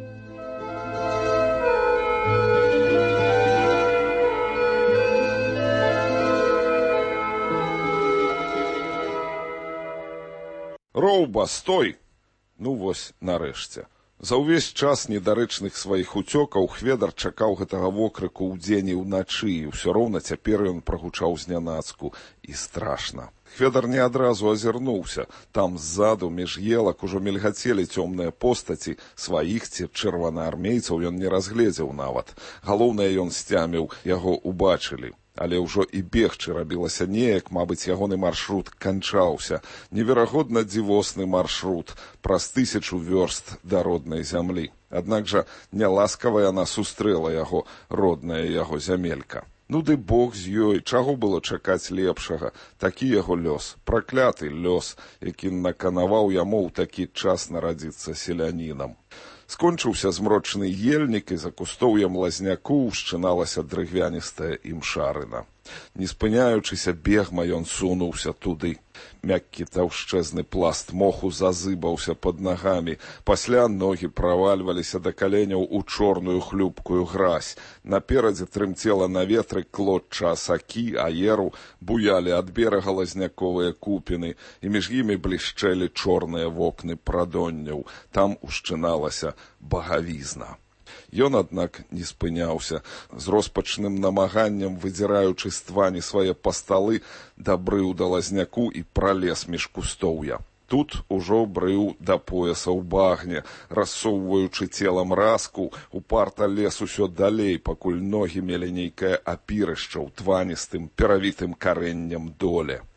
Роўба, стой! Ну вось, нарэшце. За ўвесь час недарэчных сваіх уцёкаў Хведар чакаў гэтага вокрыку ўдзень і ўначы, і ўсё роўна цяпер ён прагучаў знянацку. І страшна. Хведар не адразу азірнуўся. Там ззаду, між елак, ужо мільгацелі цёмныя постаці, сваіх ці чырванаармейцаў ён не разгледзеў нават. Галоўнае, ён сцяміў, яго убачылі. Але ўжо і бегчы рабілася неяк, мабыць, ягоны маршрут канчаўся. Неверагодна дзівосны маршрут праз тысячу вёрст да роднай зямлі. Аднак жа няласкава яна сустрэла яго, родная яго зямелька. Ну ды Бог з ёй, чаго было чакаць лепшага? Такі яго лёс, пракляты лёс, які наканаваў яму ў такі час нарадзіцца селянінам. Скончыўся змрочны ельнік, і за кустоўем лазняку ўшчыналася дрыгвяністая імшарына. Не спыняючыся бегма, ён сунуўся туды. Мяккі таўшчэзны пласт моху зазыбаўся пад нагамі, пасля ногі правальваліся да каленяў у чорную хлюпкую гразь. Наперадзе трымцела на ветры клотча асакі, аеру, буялі ад берага лазняковыя купіны, і між імі блішчэлі чорныя вокны прадонняў. Там ушчыналася багавізна. Ён, аднак, не спыняўся. З роспачным намаганнем, выдзіраючы з твані свае пасталы, дабрыў да лазняку і пралез між кустоўя. Тут ужо брыў да пояса ў багне, рассоўваючы целам раску, упарта лез усё далей, пакуль ногі мелі нейкае апірышча ў тваністым, перавітым карэннем доле.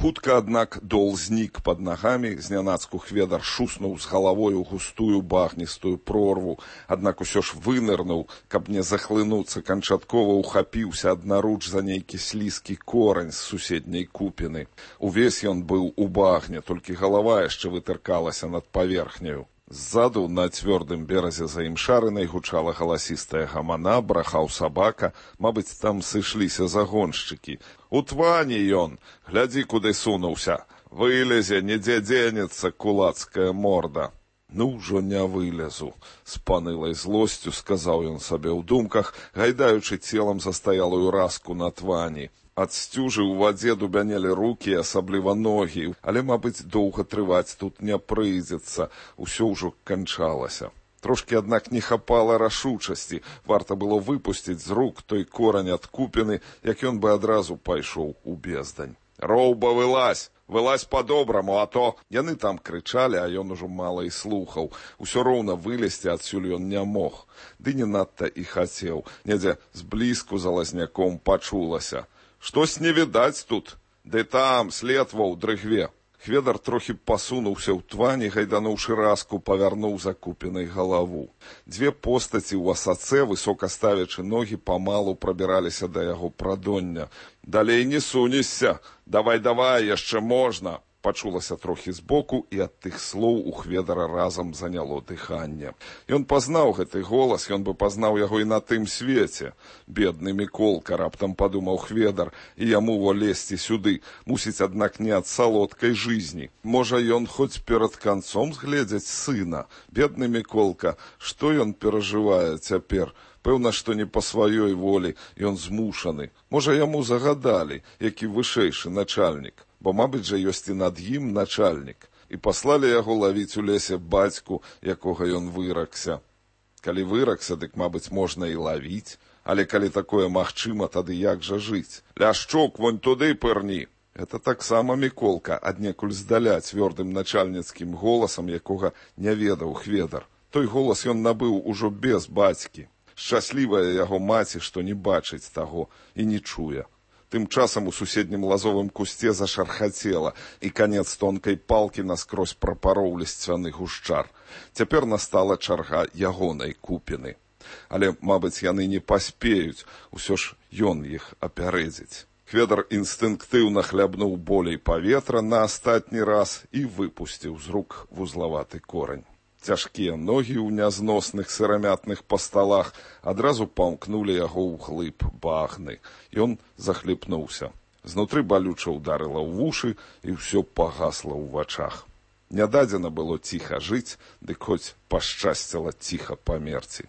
Хутка, аднак, дол знік пад нагамі, знянацку хведар шуснуў з галавой у густую багністую прорву, аднак усё ж вынырнуў, каб не захлынуцца, канчаткова ухапіўся аднаруч за нейкі слізкі корань з суседняй купіны. Увесь ён быў у багне, толькі галава яшчэ вытыркалася над паверхняю. Ззаду на цвёрдым беразе за імшарынай гучала галасістая гамана, брахаў сабака, мабыць, там сышліся загоншчыкі. У твані ён, глядзі, куды сунуўся. Вылезе, нідзе дзенецца кулацкая морда. Ну, ўжо не вылезу, з панылай злосцю сказаў ён сабе ў думках, гайдаючы целам застаялую раску на твані. Ад сцюжы ў вадзе дубянелі рукі, асабліва ногі, але, мабыць, доўга трываць тут не прыйдзецца, усё ўжо канчалася. Трошкі, аднак, не хапала рашучасці, варта было выпусціць з рук той корань ад купіны, як ён бы адразу пайшоў у бездань. Роўба, вылазь! Вылазь па-добраму, а то яны там крычалі, а ён ужо мала і слухаў. Усё роўна вылезці адсюль ён не мог. Ды не надта і хацеў. Недзе зблізку за лазняком пачулася. Штось не відаць тут, ды там след ва ў дрыгве. Хведар трохі пасунуўся ў твані, гайдануўшы раску, павярнуў закупенай галаву. Дзве постаці ў асацэ, высока ставячы ногі, памалу прабіраліся да яго прадоння. Далей не сунешся, давай-давай, яшчэ можна. Пачулася трохі збоку, і ад тых слоў у хведара разам заняло дыханне. Ён пазнаў гэты голас, ён бы пазнаў яго і на тым свеце. Бедны Міколка, раптам падумаў хведар, і яму во лезці сюды, мусіць, аднак, не ад салодкай жизни. Можа, ён хоць перад канцом згледзець сына. Бедны Міколка, што ён перажывае цяпер? Пэўна, што не па сваёй волі, ён змушаны. Можа, яму загадалі, які вышэйшы начальнік. Бо, мабыць жа, ёсць і над ім начальнік. І паслалі яго лавіць у лесе бацьку, якога ён выракся. Калі выракся, дык, мабыць, можна і лавіць. Але калі такое магчыма, тады як жа жыць? Ляшчук, вон туды пырні! Гэта таксама Міколка, аднекуль здаля цвёрдым начальніцкім голасам, якога не ведаў хведар. Той голас ён набыў ужо без бацькі. Шчаслівая яго маці, што не бачыць таго і не чуе. Тым часам у суседнім лазовым кусце зашархацела, і канец тонкай палкі наскрозь прапароў лісцяны гушчар. Цяпер настала чарга ягонай купіны. Але, мабыць, яны не паспеюць, усё ж ён іх апярэдзіць. Хведар інстынктыўна хлябнуў болей паветра на астатні раз і выпусціў з рук вузлаваты корань. Цяжкія ногі ў нязносных сырамятных пасталах адразу памкнулі яго ў глыб багны. Ён захліпнуўся. Знутры балюча ударыла ў вушы, і ўсё пагасла ў вачах. Нядадзена было ціха жыць, дык хоць пашчасціла ціха памерці.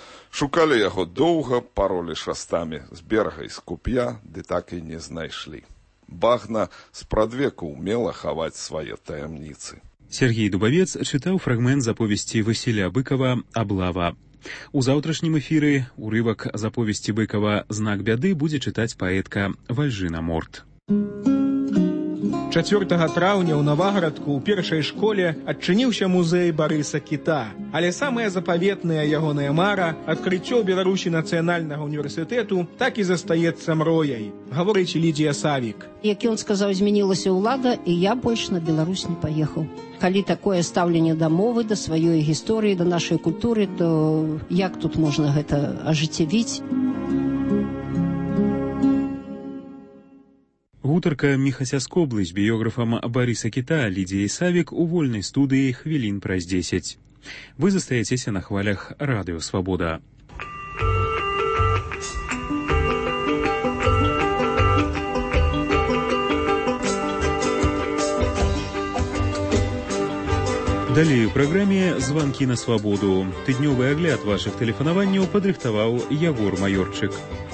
Шукалі яго доўга, паролі шастамі з берага і з куп'я, ды так і не знайшлі. Багна спрадвеку ўмела хаваць свае таямніцы. Сергей Дубавец чытаў фрагмент з аповесці Васіля Быкова «Аблава». У заўтрашнім эфіры урывак з аповесці Быкова «Знак бяды» будзе чытаць паэтка Вальжына Морт. чацвёртага траўня ў Наваградку ў першай школе адчыніўся музей Барыса Кіта. Але самая запаветная ягоная мара, адкрыццё Беларусі нацыянальнага універсітэту, так і застаецца мрояй, гаворыць Лідзія Савік. Як ён сказаў, змянілася ўлада, і я больш на Беларусь не паехаў. Калі такое стаўленне да мовы, да сваёй гісторыі, да нашай культуры, то як тут можна гэта ажыццявіць? Гутарка Міхася Скоблы з біёграфам Барыса Кіта Лідзіяй Савік у вольнай студыі хвілін праз дзесяць. Вы застаецеся на хвалях Радыё Свабода. Далей у праграме «Званкі на свабоду». Тыднёвы агляд вашых тэлефанаванняў падрыхтаваў Ягор Маёрчык.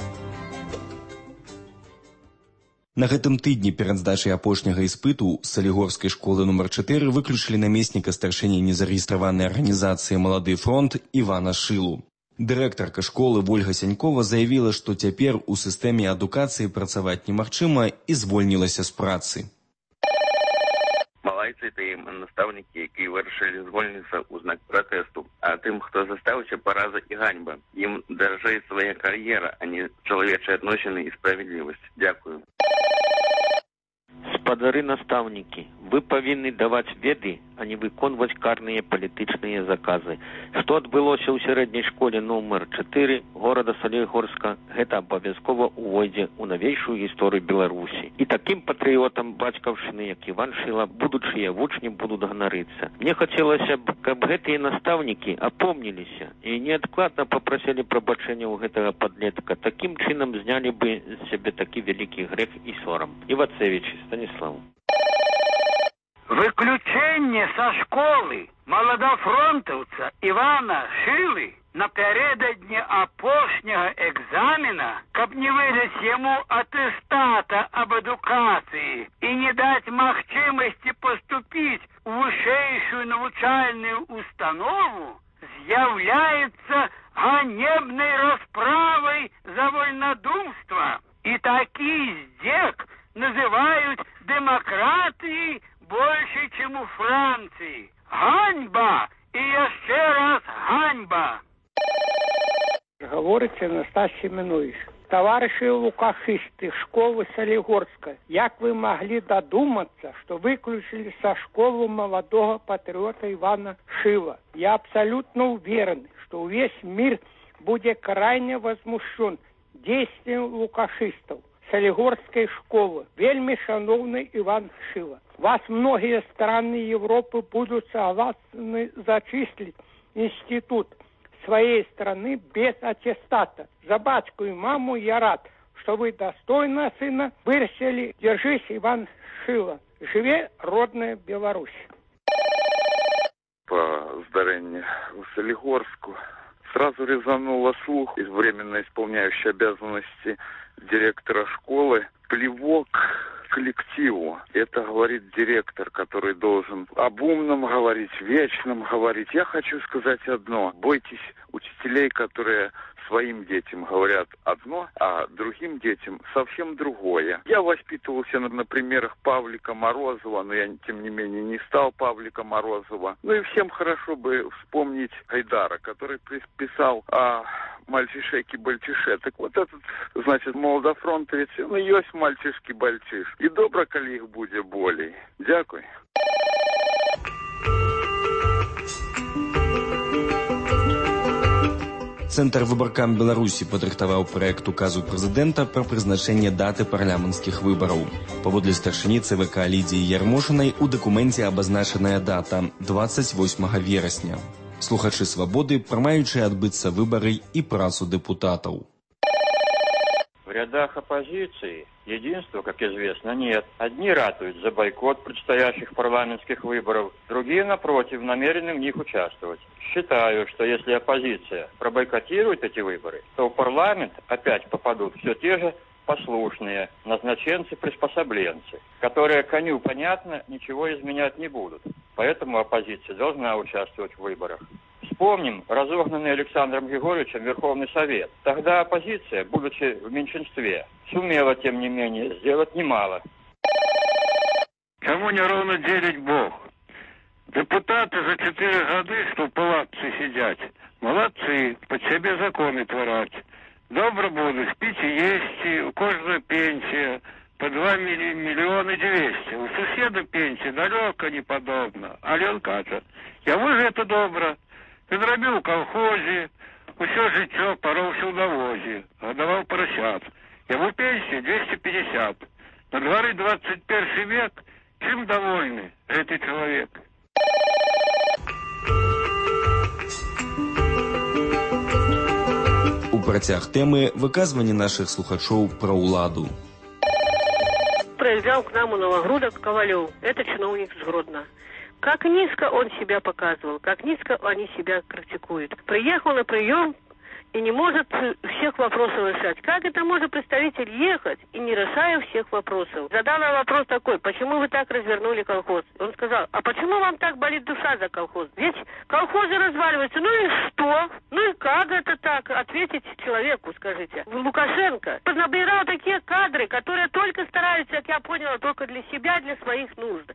На гэтым тыдні перад здачай апошняга іспыту з Салігорскай школы нумар чатыры выключылі намесніка старшыні незарэгістраванай арганізацыі «Малады фронт» Івана Шылу. Дырэктарка школы Вольга Сянькова заявіла, што цяпер у сістэме адукацыі працаваць немагчыма і звольнілася з працы. Малайцы – это настаўнікі, якія вырашылі звольніцца ў знак пратэсту, а тым, хто застаўся, параза і ганьба. Ім даражэй свая кар'ера, а не чалавечыя адносіны і справядлівасць. Дякую. Гаспадары-настаўнікі, вы павінны даваць веды, а не выконваць карныя палітычныя заказы. Што адбылося ў сярэдняй школе нумар чатыры горада Салігорска, гэта абавязкова ўвойдзе ў навейшую гісторыю Беларусі. І такім патрыётам бацькаўшчыны, як Іван Шыла, будучыя вучні будуць ганарыцца. Мне хацелася б, каб гэтыя настаўнікі апомніліся і неадкладна папрасілі прабачэння ў гэтага падлетка. Такім чынам знялі бы з сябе такі вялікі грэх і сорам. Івацевич Станіслав. Выключение со школы молодофронтовца Ивана Шилы напередодні апошняга экзамена, каб не выдать ему аттестата об адукации и не дать махчимости поступить в высшейшую навучальную установу, является ганебной расправой за вольнодумство. И такие здек называют демократией больше, чем у Франции. Ганьба! И еще раз ганьба! Говорить Анастасий Семенович. Товарищи лукашисты школы Солигорска, як вы могли додуматься, что выключили со школы молодого патриота Ивана Шила? Я абсолютно уверен, что весь мир будет крайне возмущен действием лукашистов Солигорской школы. Вельми шановный Иван Шила. Вас многие страны Европы будут согласны зачислить институт своей страны без аттестата. За батьку и маму я рад, что вы достойно сына вырастили. Держись, Иван Шила. Живе родная Беларусь. По здарению в Солигорску сразу резануло слух из временно исполняющей обязанности директора школы плевок коллективу. Это говорит директор, который должен об умном говорить, вечном говорить. Я хочу сказать одно. Бойтесь учителей, которые своим детям говорят одно, а другим детям совсем другое. Я воспитывался на, на примерах Павлика Морозова, но я, тем не менее, не стал Павлика Морозова. Ну и всем хорошо бы вспомнить Гайдара, который писал о мальчишеке-бальчише. Так вот этот, значит, молодофронтовец, ну, есть мальчишки-бальчиш. И добро, коли их будет болей. Дякую. Центр выбаркам Беларусі падрыхтаваў праект указу прэзідэнта пра прызначэнне даты парламенцкіх выбараў. Паводле старшыні ЦВК Лідзіі Ярмошынай у дакуменце абазначаная дата двадцать восьмого верасня. Слухачы свабоды прымаючыя адбыцца выбары і працу дэпутатаў. В рядах оппозиции единства, как известно, нет. Одни ратуют за бойкот предстоящих парламентских выборов, другие, напротив, намерены в них участвовать. Считаю, что если оппозиция пробойкотирует эти выборы, то в парламент опять попадут все те же послушные назначенцы-приспособленцы, которые, коню понятно, ничего изменять не будут. Поэтому оппозиция должна участвовать в выборах. Вспомним разогнанный Александром Григорьевичем Верховный Совет. Тогда оппозиция, будучи в меньшинстве, сумела, тем не менее, сделать немало. Кому не ровно делить Бог? Депутаты за четыре года, что в палатце сидят, молодцы, под себе законы творать. Добро будут пить и есть, у каждого пенсия по два миллиона двести. У соседа пенсия далеко не подобно. Але он каже, я вы же это добро. Підробив у колхозі, усе життя поровся в навозі, годував поросят. Йому пенсія двести пятьдесят. На дворе двадцать первый век, чим довольный этот человек? У працяг тэмы выказванні нашых слухачоў пра ўладу. Проезжал к нам у Новогрудок Ковалев. Это чиновник с Гродно. Как низко он себя показывал, как низко они себя критикуют. Приехал на прием и не может всех вопросов решать. Как это может представитель ехать и не решая всех вопросов? Задала вопрос такой, почему вы так развернули колхоз? Он сказал, а почему вам так болит душа за колхоз? Ведь колхозы разваливаются. Ну и что? Ну и как это так? Ответить человеку, скажите. Лукашенко набирал такие кадры, которые только стараются, как я поняла, только для себя, для своих нужд.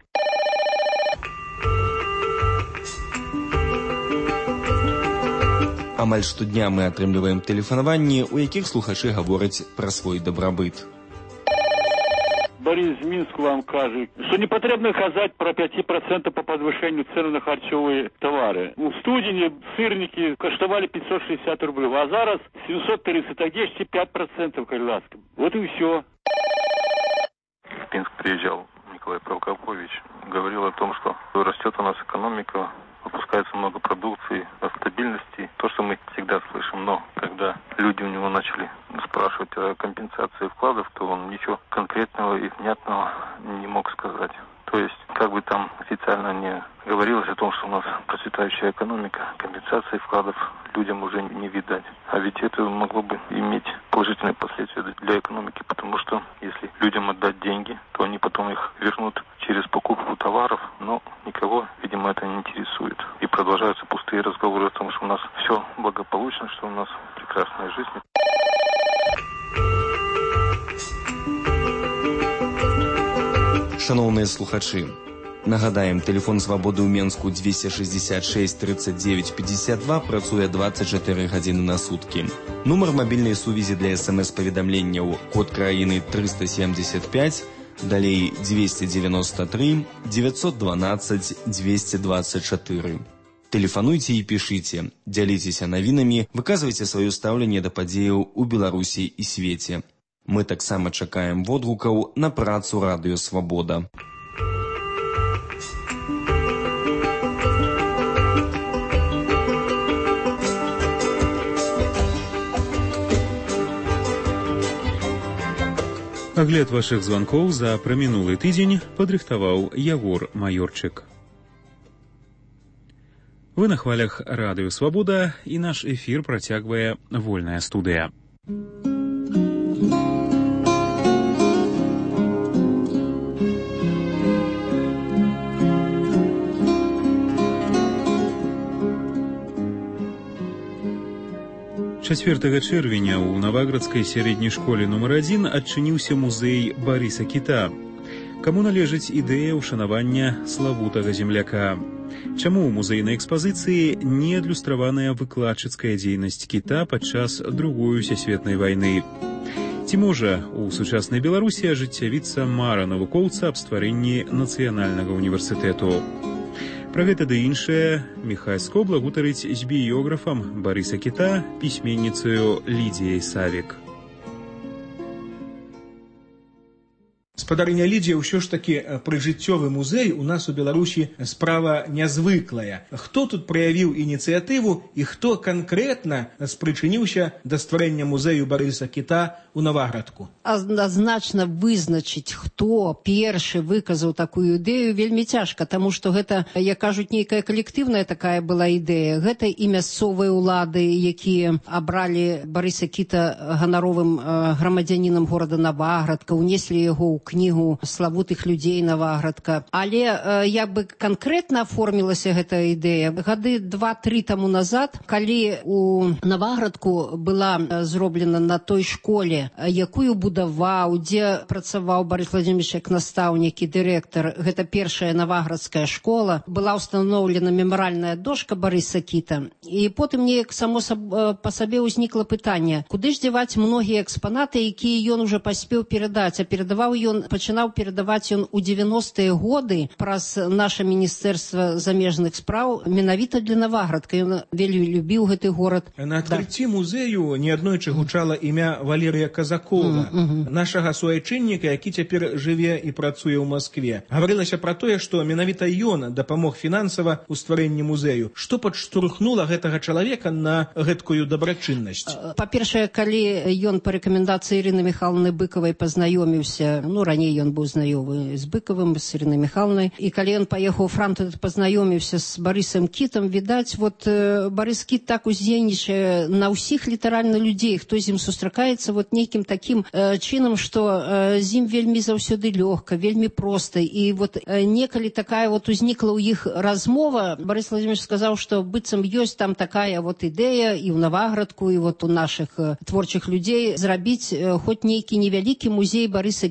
Амаль штодня мы атрымліваем тэлефанаванні, у якіх слухачы гавораць пра свой дабрабыт. Борис з Мінску вам каже, що не потрібно казати про п'ять відсотків по підвищенню цін на харчові товари. У студені сирники коштували пятьсот шестьдесят рублей, а зараз семьсот тридцать, а где же пять процентов, коль ласка? Вот и все. В Пинск приезжал Николай Прокопович, говорил о том, что растет у нас экономика, выпускается много продукции, о стабильности, то, что мы всегда слышим. Но когда люди у него начали спрашивать о компенсации вкладов, то он ничего конкретного и внятного не мог сказать. То есть, как бы там официально не говорилось о том, что у нас процветающая экономика, компенсации вкладов людям уже не видать. А ведь это могло бы иметь положительные последствия для экономики, потому что если людям отдать деньги, то они потом их вернут через покупку товаров, но никого, видимо, это не интересует. И продолжаются пустые разговоры о том, что у нас все благополучно, что у нас прекрасная жизнь. Шановные слухачи, нагадаем, телефон свободы ў Менску двести шестьдесят шесть тридцать девять пятьдесят два працуе двадцать четыре гадзіны на сутки. Нумар мобільнай сувязі для смс-паведамленняў код краіны триста семьдесят пять, далей двести девяносто три девятьсот двенадцать двести двадцать четыре. Телефануйте і пішыце, дзяліцеся навінамі, выказвайце сваё стаўленне да падзеяў у Беларусі і свеце. Мы таксама чакаем водгукаў на працу Радыё Свабода. Агляд вашых званкоў за прамінулы тыдзень падрыхтаваў Ягор Маёрчык. Вы на хвалях Радыё Свабода, і наш эфір працягвае вольная студыя. чацвёртага чэрвеня ў Наваградскай сярэдняй школе нумар адзін адчыніўся музей Барыса Кіта. Каму належыць ідэя ўшанавання славутага земляка? Чаму ў музейнай экспазіцыі не адлюстраваная выкладчыцкая дзейнасць кіта падчас другой сусветнай вайны? Ці можа у сучаснай Беларусі ажыццявіцца мара навукоўца аб стварэнні нацыянальнага універсітэту? Пра гэта ды іншае Міхай Скобла гутарыць з біёграфам Барыса Кіта, пісьменніцаю Лідзіяй Савік. Спадарыня Лідзія, ўсё ж такі прыжыццёвы музей у нас у Беларусі справа нязвыклая. Хто тут праявіў ініцыятыву і хто канкрэтна спрычыніўся да стварэння музею Барыса Кіта у Наваградку? Адназначна вызначыць, хто першы выказаў такую ідэю, вельмі цяжка, таму што гэта, як кажуць, нейкая калектыўная такая была ідэя. Гэта і мясцовыя ўлады, якія абралі Барыса Кіта ганаровым грамадзянінам горада Наваградка, унеслі яго ў кнігу славутых людзей Наваградка. Але як бы канкрэтна аформілася гэта ідэя, гады два-тры таму назад, калі у Наваградку была зроблена на той школе, якую будаваў, дзе працаваў Барыс Владимирович як настаўнік і дырэктар, гэта першая наваградская школа, была ўстаноўлена мемарыяльная дошка Барыса Кіта. І потым неяк само па сабе ўзнікла пытанне, куды ж дзяваць многія экспанаты, якія ён ужо паспеў перадаць, а перадаваў ён, пачынаў перадаваць ён у дзевяностыя годы праз наша міністэрства замежных спраў менавіта для Наваградка. Ён вельмі любіў гэты горад. На адкрыцці да. музею неаднойчы гучала імя Валерыя Казакова, mm -hmm. нашага суайчынніка, які цяпер жыве і працуе ў Маскве. Гаварылася пра тое, што менавіта ён дапамог фінансава ў стварэнні музею. Што падштурхнула гэтага чалавека на гэткую дабрачыннасць? Па-першае, калі ён па рэкамендацыі Ірыны Михайловны Быкавай пазнаёміўся, ну, раней ён быў знаёмы з Быкавым, з Ірынай Михайловнай, і калі ён паехаў у Франкфурт, пазнаёміўся з Барысам Кітам, відаць, вот Барыс Кіт так уздзейнічае на ўсіх літаральна людзей, хто з ім сустракаецца вот нейкім такім э, чынам, што э, з ім вельмі заўсёды лёгка, вельмі проста. І вот э, некалі такая вот узнікла ў іх размова, Барыс Владимирович сказаў, што быццам ёсць там такая вот ідэя і ў Наваградку, і вот у нашых э, творчых людзей зрабіць э, хоць нейкі невялікі музей Барыса Кіта,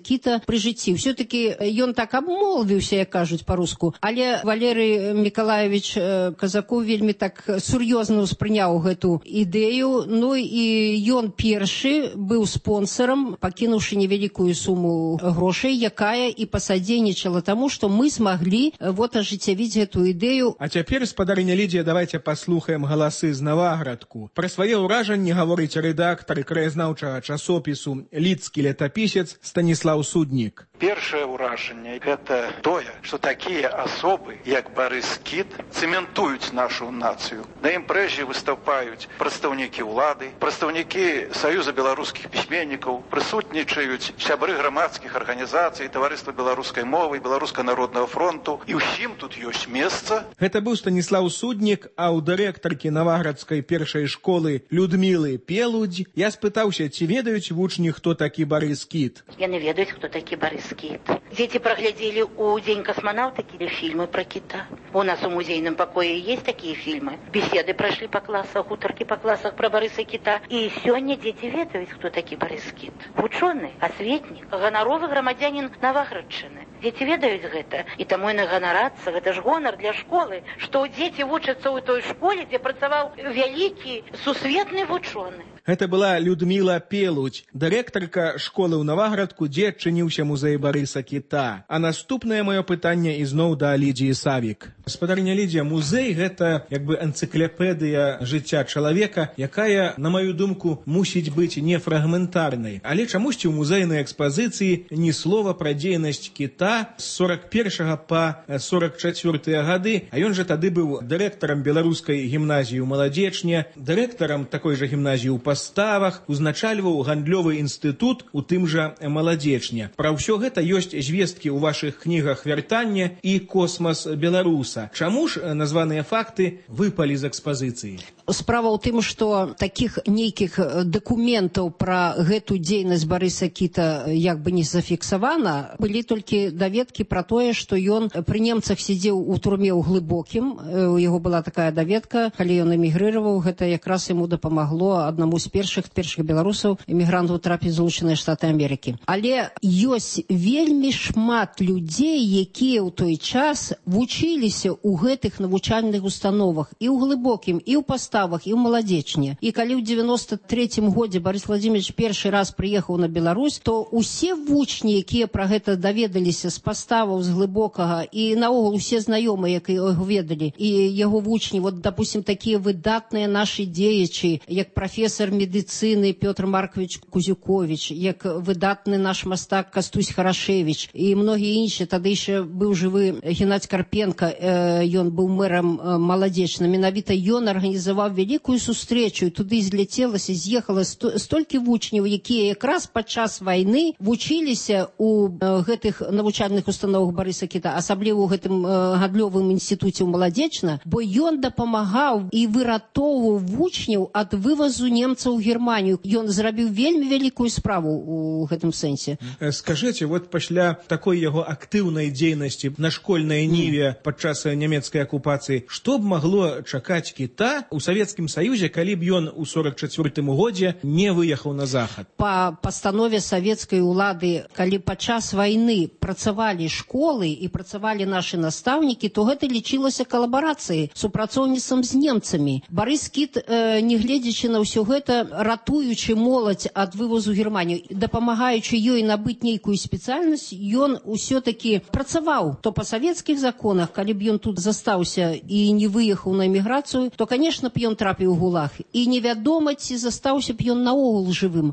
пры жыцці. Все-таки ён так абмолвіўся, як кажуць па-руску, але Валерый Миколаевич Казаков вельмі так сур'ёзна ўспрыняў гэту ідэю, ну і ён першы быў спонсорам, пакінуўшы невялікую суму грошай, якая і пасадзейнічала таму, што мы смаглі вот ажыццявіць гэту ідэю. А цяпер, спадарыня Лідія, давайте паслухаем галасы з Наваградку. Пра свае ўражанні гаворыць рэдактар краязнаўчага часопісу «Лідскі летапісец» Станіслаў Суднік. Першае ўражанне – гэта тое, што такія асобы, як Барыс Кіт, цэментуюць нашу нацыю. На імпрэзе выступаюць прадстаўнікі ўлады, прадстаўнікі Саюза беларускіх пісьменнікаў, прысутнічаюць сябры грамадскіх арганізацый, таварыства беларускай мовы, беларуска-народнага фронту, і ўсім тут ёсць месца. Гэта быў Станіслаў Суднік, а ў дырэктаркі Наваградскай першай школы Людмілы Пелудзь я спытаўся, ці ведаюць вучні, хто такі Барыс Кіт. Яны ведаюць, хто такі Барыс Кіт. Дзеці праглядзелі ў дзень касманаўтыкі фільмы пра кіта. У нас у музейным пакоі есть такія фільмы. Беседы прайшлі па класах, гутаркі па класах пра Барыса Кіта. І сёння дзеці ведаюць, хто такі Барыс Кіт. Вучоны, асветнік, ганаровы грамадзянін Наваградчыны. Дзеці ведаюць гэта, і таму яны ганарацца, гэта ж гонар для школы, што дзеці вучацца ў той школе, дзе працаваў вялікі сусветны вучоны. Гэта была Людміла Пелудзь, дырэктарка школы ў Наваградку, дзе адчыніўся музей Барыса Кіта. А наступнае маё пытанне ізноў да Лідзіі Савік. Спадарыня Лідзія, музей – гэта як бы энцыклапедыя жыцця чалавека, якая, на маю думку, мусіць быць не фрагментарнай. Але чамусьці ў музейнай экспазіцыі ні слова пра дзейнасць кіта з сорак першага па сорак чацвёртыя гады, а ён жа тады быў дырэктарам беларускай гімназіі ў Маладзечне, дырэктарам такой жа гімназіі ў Паставах, узначальваў гандлёвы інстытут у тым жа Маладзечне. Пра ўсё гэта ёсць звесткі ў вашых кнігах «Вяртанне» і «Космас беларуса». Чаму ж названыя факты выпалі з экспазіцыі? Справа ў тым, што такіх нейкіх дакументаў пра гэту дзейнасць Барыса Кіта як бы не зафіксавана. Былі толькі даведкі пра тое, што ён пры немцах сидзеў у турме ў Глыбокім. У яго была такая даведка, калі ён эмігрыраваў, гэта якраз яму дапамагло аднаму з першых першых беларусаў эмігрантаў трапіць у Злучаныя Штаты Амерыкі. Але ёсць вельмі шмат людзей, якія ў той час вучыліся ў гэтых навучальных установах і ў Глыбокім, і ў Паставах, і ў Маладзечне. І калі ў дзевяноста трэцім годзе Барыс Владзімірович першы раз прыехаў на Беларусь, то усе вучні, якія пра гэта даведаліся з Паставаў, з Глыбокага, і наогул усе знаёмыя, якія яго ведалі, і яго вучні, вот, допустим, такія выдатныя нашы дзеячы, як прафесор медыцыны Пётр Маркович Кузюкович, як выдатны наш мастак Кастусь Харашевич, і многія іншыя. Тады яшчэ быў жывы Геннадзь Карпенко, э, ён быў мэрам э, Маладзечна. Менавіта ён арганізаваў вялікую сустрэчу, і туды зляцелася, з'ехала сто, столькі вучняў, якія якраз падчас вайны вучыліся ў э, гэтых навучальных установах Барыса Кіта, асабліва ў гэтым э, гандлёвым інстытуце ў Маладзечна, бо ён дапамагаў і выратоўваў вучняў ад вывазу немцаў у Германію. Ён зрабіў вельмі вялікую справу ў гэтым сэнсе. Скажыце, вот пасля такой яго актыўнай дзейнасці на школьнай ніве mm. падчас нямецкай акупацыі, што б магло чакаць кіта ў Савецкім Саюзе, калі б ён у сорак чацвёртым годзе не выехаў на захад? Па пастанове савецкай улады, калі падчас вайны працавалі школы і працавалі нашы настаўнікі, то гэта лічылася калабарацыяй, супрацоўніцтвам з немцамі. Барыс Кіт, э, не гледзячы на ўсё гэта, ратуючы моладзь ад вывозу Германію, дапамагаючы ёй набыць нейкую спецыяльнасць, ён усё-такі працаваў. То па савецкіх законах, калі б ён тут застаўся і не выехаў на эміграцыю, то, конечно б ён трапіў у гулаг. І невядома, ці застаўся б ён наогул жывым.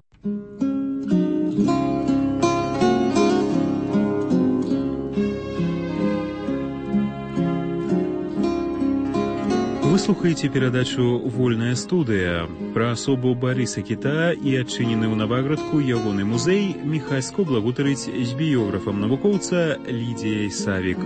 Вы слухаеце перадачу «Вольная студыя». Пра асобу Барыса Кіта і адчынены ў Наваградку ягоны музей міхасько благутарыць з біёграфам навукоўца Лідзіяй Савік.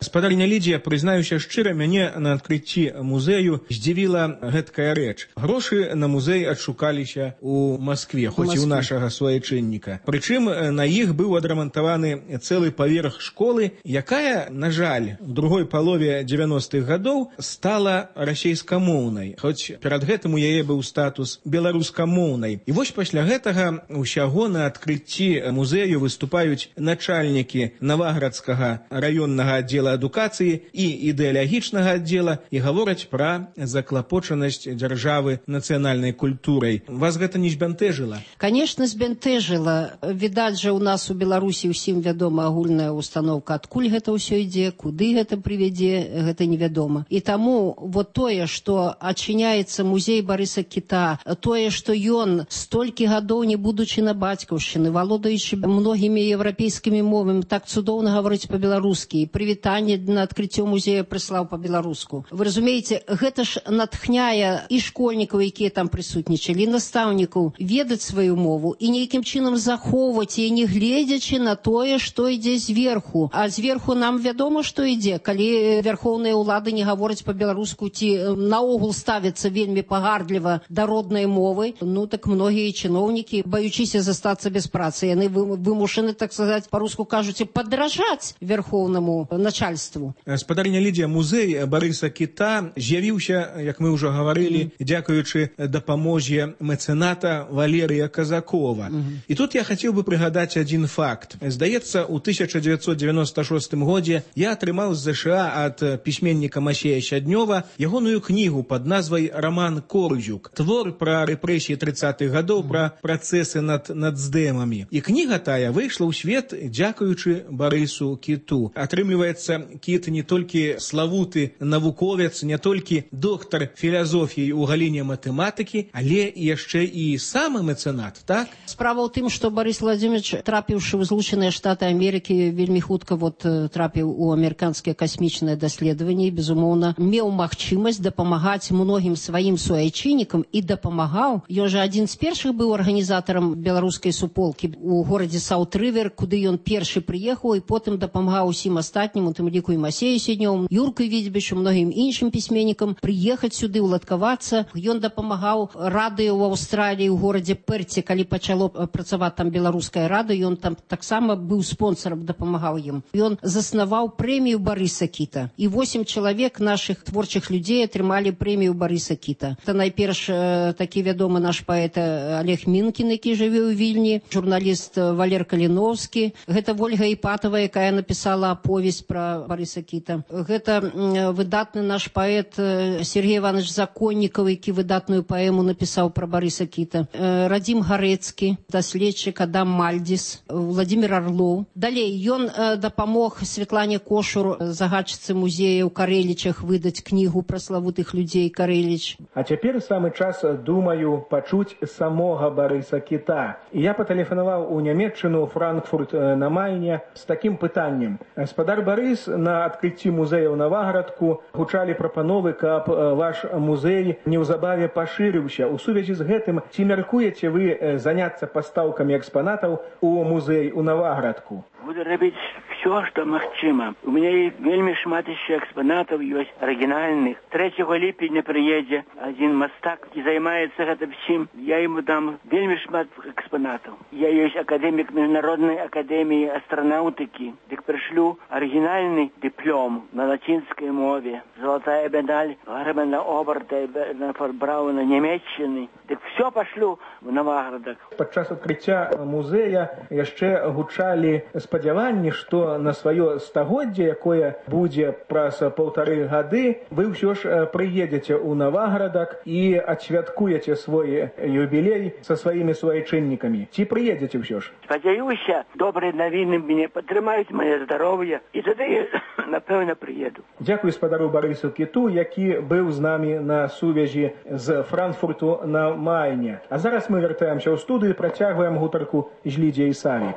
Гаспадарня Лідія, прызнаюся шчыра, мяне на адкрыцці музею здзівіла гэткая рэч. Грошы на музей адшукаліся ў Маскве, хоць і ў нашага суайчынніка. Прычым на іх быў адрамантаваны цэлы паверх школы, якая, на жаль, у другой палове дзевяностых гадоў стала расейскамоўнай, хоць перад гэтым у яе быў статус беларускамоўнай. І вось пасля гэтага ўсяго на адкрыцці музею выступаюць начальнікі Наваградскага раённага аддзела адукацыі і ідэалагічнага аддзела і гавораць пра заклапочанасць дзяржавы нацыянальнай культурай. Вас гэта не збянтэжыла? Конечно, збянтэжыла. Відаць жа, у нас у Беларусі ўсім вядома агульная установка, адкуль гэта ўсё ідзе, куды гэта прывядзе, гэта невядома. І таму вот тое, што адчыняецца музей Барыса Кіта, тое, што ён столькі гадоў, не будучы на бацькаўшчыны, валодаючы многімі еўрапейскімі мовамі, так цудоўна гаворыць па-беларускі, прывітанне на адкрыццё музея прыслаў па-беларуску. Вы разумееце, гэта ж натхняе і школьнікаў, якія там прысутнічалі, і настаўнікаў ведаць сваю мову і нейкім чынам захоўваць і не гледзячы на тое, што ідзе зверху. А зверху нам вядома, што ідзе. Калі вярхоўныя ўлады не гавораць па-беларуску ці наогул ставяцца вельмі пагардліва да роднай мовы, ну так многія чыноўнікі, баючыся застацца без працы, яны вымушаны, так сказаць, па-руску кажуць, падражаць верхоўнаму начальству. Гаспадарня Лідія, музей Барыса Кіта з'явіўся, як мы ўжо гаварылі, mm. дзякуючы дапамозе мэцэната Валерыя Казакова. Mm-hmm. І тут я хацеў бы прыгадаць адзін факт. Здаецца, у тысяча дзевяцьсот дзевяноста шостым годзе я атрымаў з ЗША ад пісьменніка Масея Щаднёва ягоную кнігу пад назвай «Роман Корзюк». Твор пра рэпрэсіі трыццатых гадоў, пра працэсы над нацдэмамі. І кніга тая выйшла ў свет дзякуючы Барысу Кіту. Атрымліваецца, Кіт не толькі славуты навуковец, не толькі доктар філазофіі ў галіне матэматыкі, але яшчэ і самы мэцэнат, так? Справа ў тым, што Барыс Владимирович, трапіўшы ў Злучаныя Штаты Амерыкі, вельмі хутка вот трапіў у амерыканскія касмічныя даследаванні, безумоўна, меў магчымасць дапамагаць многім сваім суайчыннікам і дапамагаў. Ён жа адзін з першых быў арганізатарам беларускай суполкі у горадзе Саут-Рывер, куды ён першы прыехаў і потым дапамагаў усім астатнім, у тым ліку і Масею Сіднёву, Юрку Відзьбічу, многім іншым пісьменнікам прыехаць сюды, уладкавацца. Ён дапамагаў радыё ў Аўстраліі, у горадзе Перце, калі пачало працаваць там беларуская радыё, ён там таксама быў спонсорам, дапамагаў ім. Ён заснаваў прэмію Барыса Кіта. І восем чалавек нашых творчых людзей атрымалі прэмію Барыса Кіта. Это найперш такі вядомы наш паэт Олег Мінкін, які жыве ў Вільні, журналіст Валер Каліновскі, гэта Вольга Іпатова, якая напісала аповесць пра Барыса Кіта. Гэта выдатны наш паэт Сергей Иванович Законнікаў, які выдатную паэму напісаў пра Барыса Кіта. Радзім Гарэцкі, даследчык Адам Мальдзіс, Владимир Орлоў. Далей, ён дапамог Светлане Кошур, загадчыцы музея ў Карэлічах, выдаць кнігу пра славутых людзей Карэліч. А цяпер самы час, думаю, пачуць самога Барыса Кіта. І я патэлефанаваў у Нямецчыну, Франкфурт на Майне, з такім пытаннем. Гаспадар Барыс, на адкрыцці музея ў Наваградку гучалі прапановы, каб ваш музей неўзабаве пашырыўся. У сувязі з гэтым, ці мяркуеце вы заняцца пастаўкамі экспанатаў у музей у Наваградку? Буду рабіць все, што магчыма. У мяне вельмі шмат яшчэ экспанатаў ёсць арыгінальных. трэцяга ліпеня прыедзе адзін мастак, які займаецца гэтым всім. Я яму дам вельмі шмат экспанатаў. Я ёсць акадэмік міжнароднай акадэміі астранаўтыкі. Дык прышлю арыгінальны дыплом на лацінскай мове. Золотая медаль Германа Оберта на фон Брауна Нямецчыны. Дык все пашлю в Наваградак. Падчас адкрыцця музея яшчэ гучалі спадзяванні, што на сваё стагоддзе, якое будзе праз паўтары гады, вы ўсё ж прыедзеце ў Наваградак і адсвяткуеце свой юбілей са сваімі суайчыннікамі. Ці прыедзеце ўсё ж? Спадзяюся, добрыя навіны мяне падтрымаюць мае здароўе, і тады, напэўна, прыеду. Дзякуй спадару Барысу Кіту, які быў з намі на сувязі з Франкфурту на Майне. А зараз мы вяртаемся ў студыю і працягваем гутарку з Лідіяй Савік.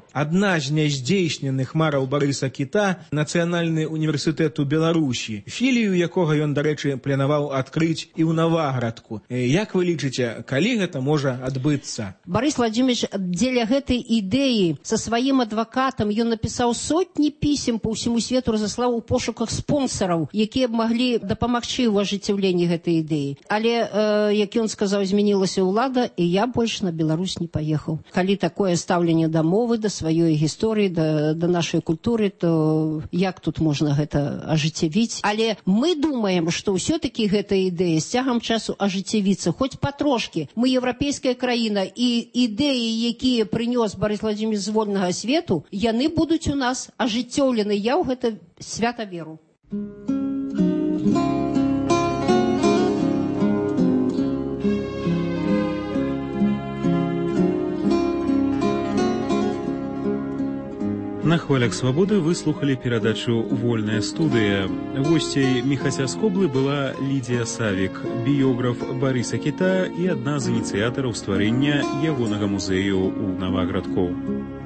Адна з няздзейсненых мараў Барыса Кіта – Нацыянальны універсітэт у Беларусі, філію якога ён, дарэчы, планаваў адкрыць і ў Наваградку. Як вы лічыце, калі гэта можа адбыцца? Барыс Владимирович дзеля гэтай ідэі са сваім адвакатам ён напісаў сотні пісем па ўсяму свету, разаслаў у пошуках спонсараў, якія б маглі дапамагчы ў ажыццяўленні гэтай ідэі. Але, э, як ён сказаў, змянілася ўлада, і я больш на Беларусь не паехаў. Калі такое стаўленне да мовы, да сваёй гісторыі, да, да нашай культуры, то як тут можна гэта ажыццявіць? Але мы думаем, што ўсё-такі гэта ідэя з цягам часу ажыццявіцца, хоць патрошкі. Мы еўрапейская краіна, і ідэі, якія прынёс Барыс Владимирович з вольнага свету, яны будуць у нас ажыццёўлены. Я ў гэта свята веру. На хвалях свабоды выслухалі перадачу «Вольная студыя». Госцей «Міхася Скоблы» была Лідія Савік, біёграф Барыса Кіта і адна з ініцыятараў стварэння ягонага музею ў Наваградку.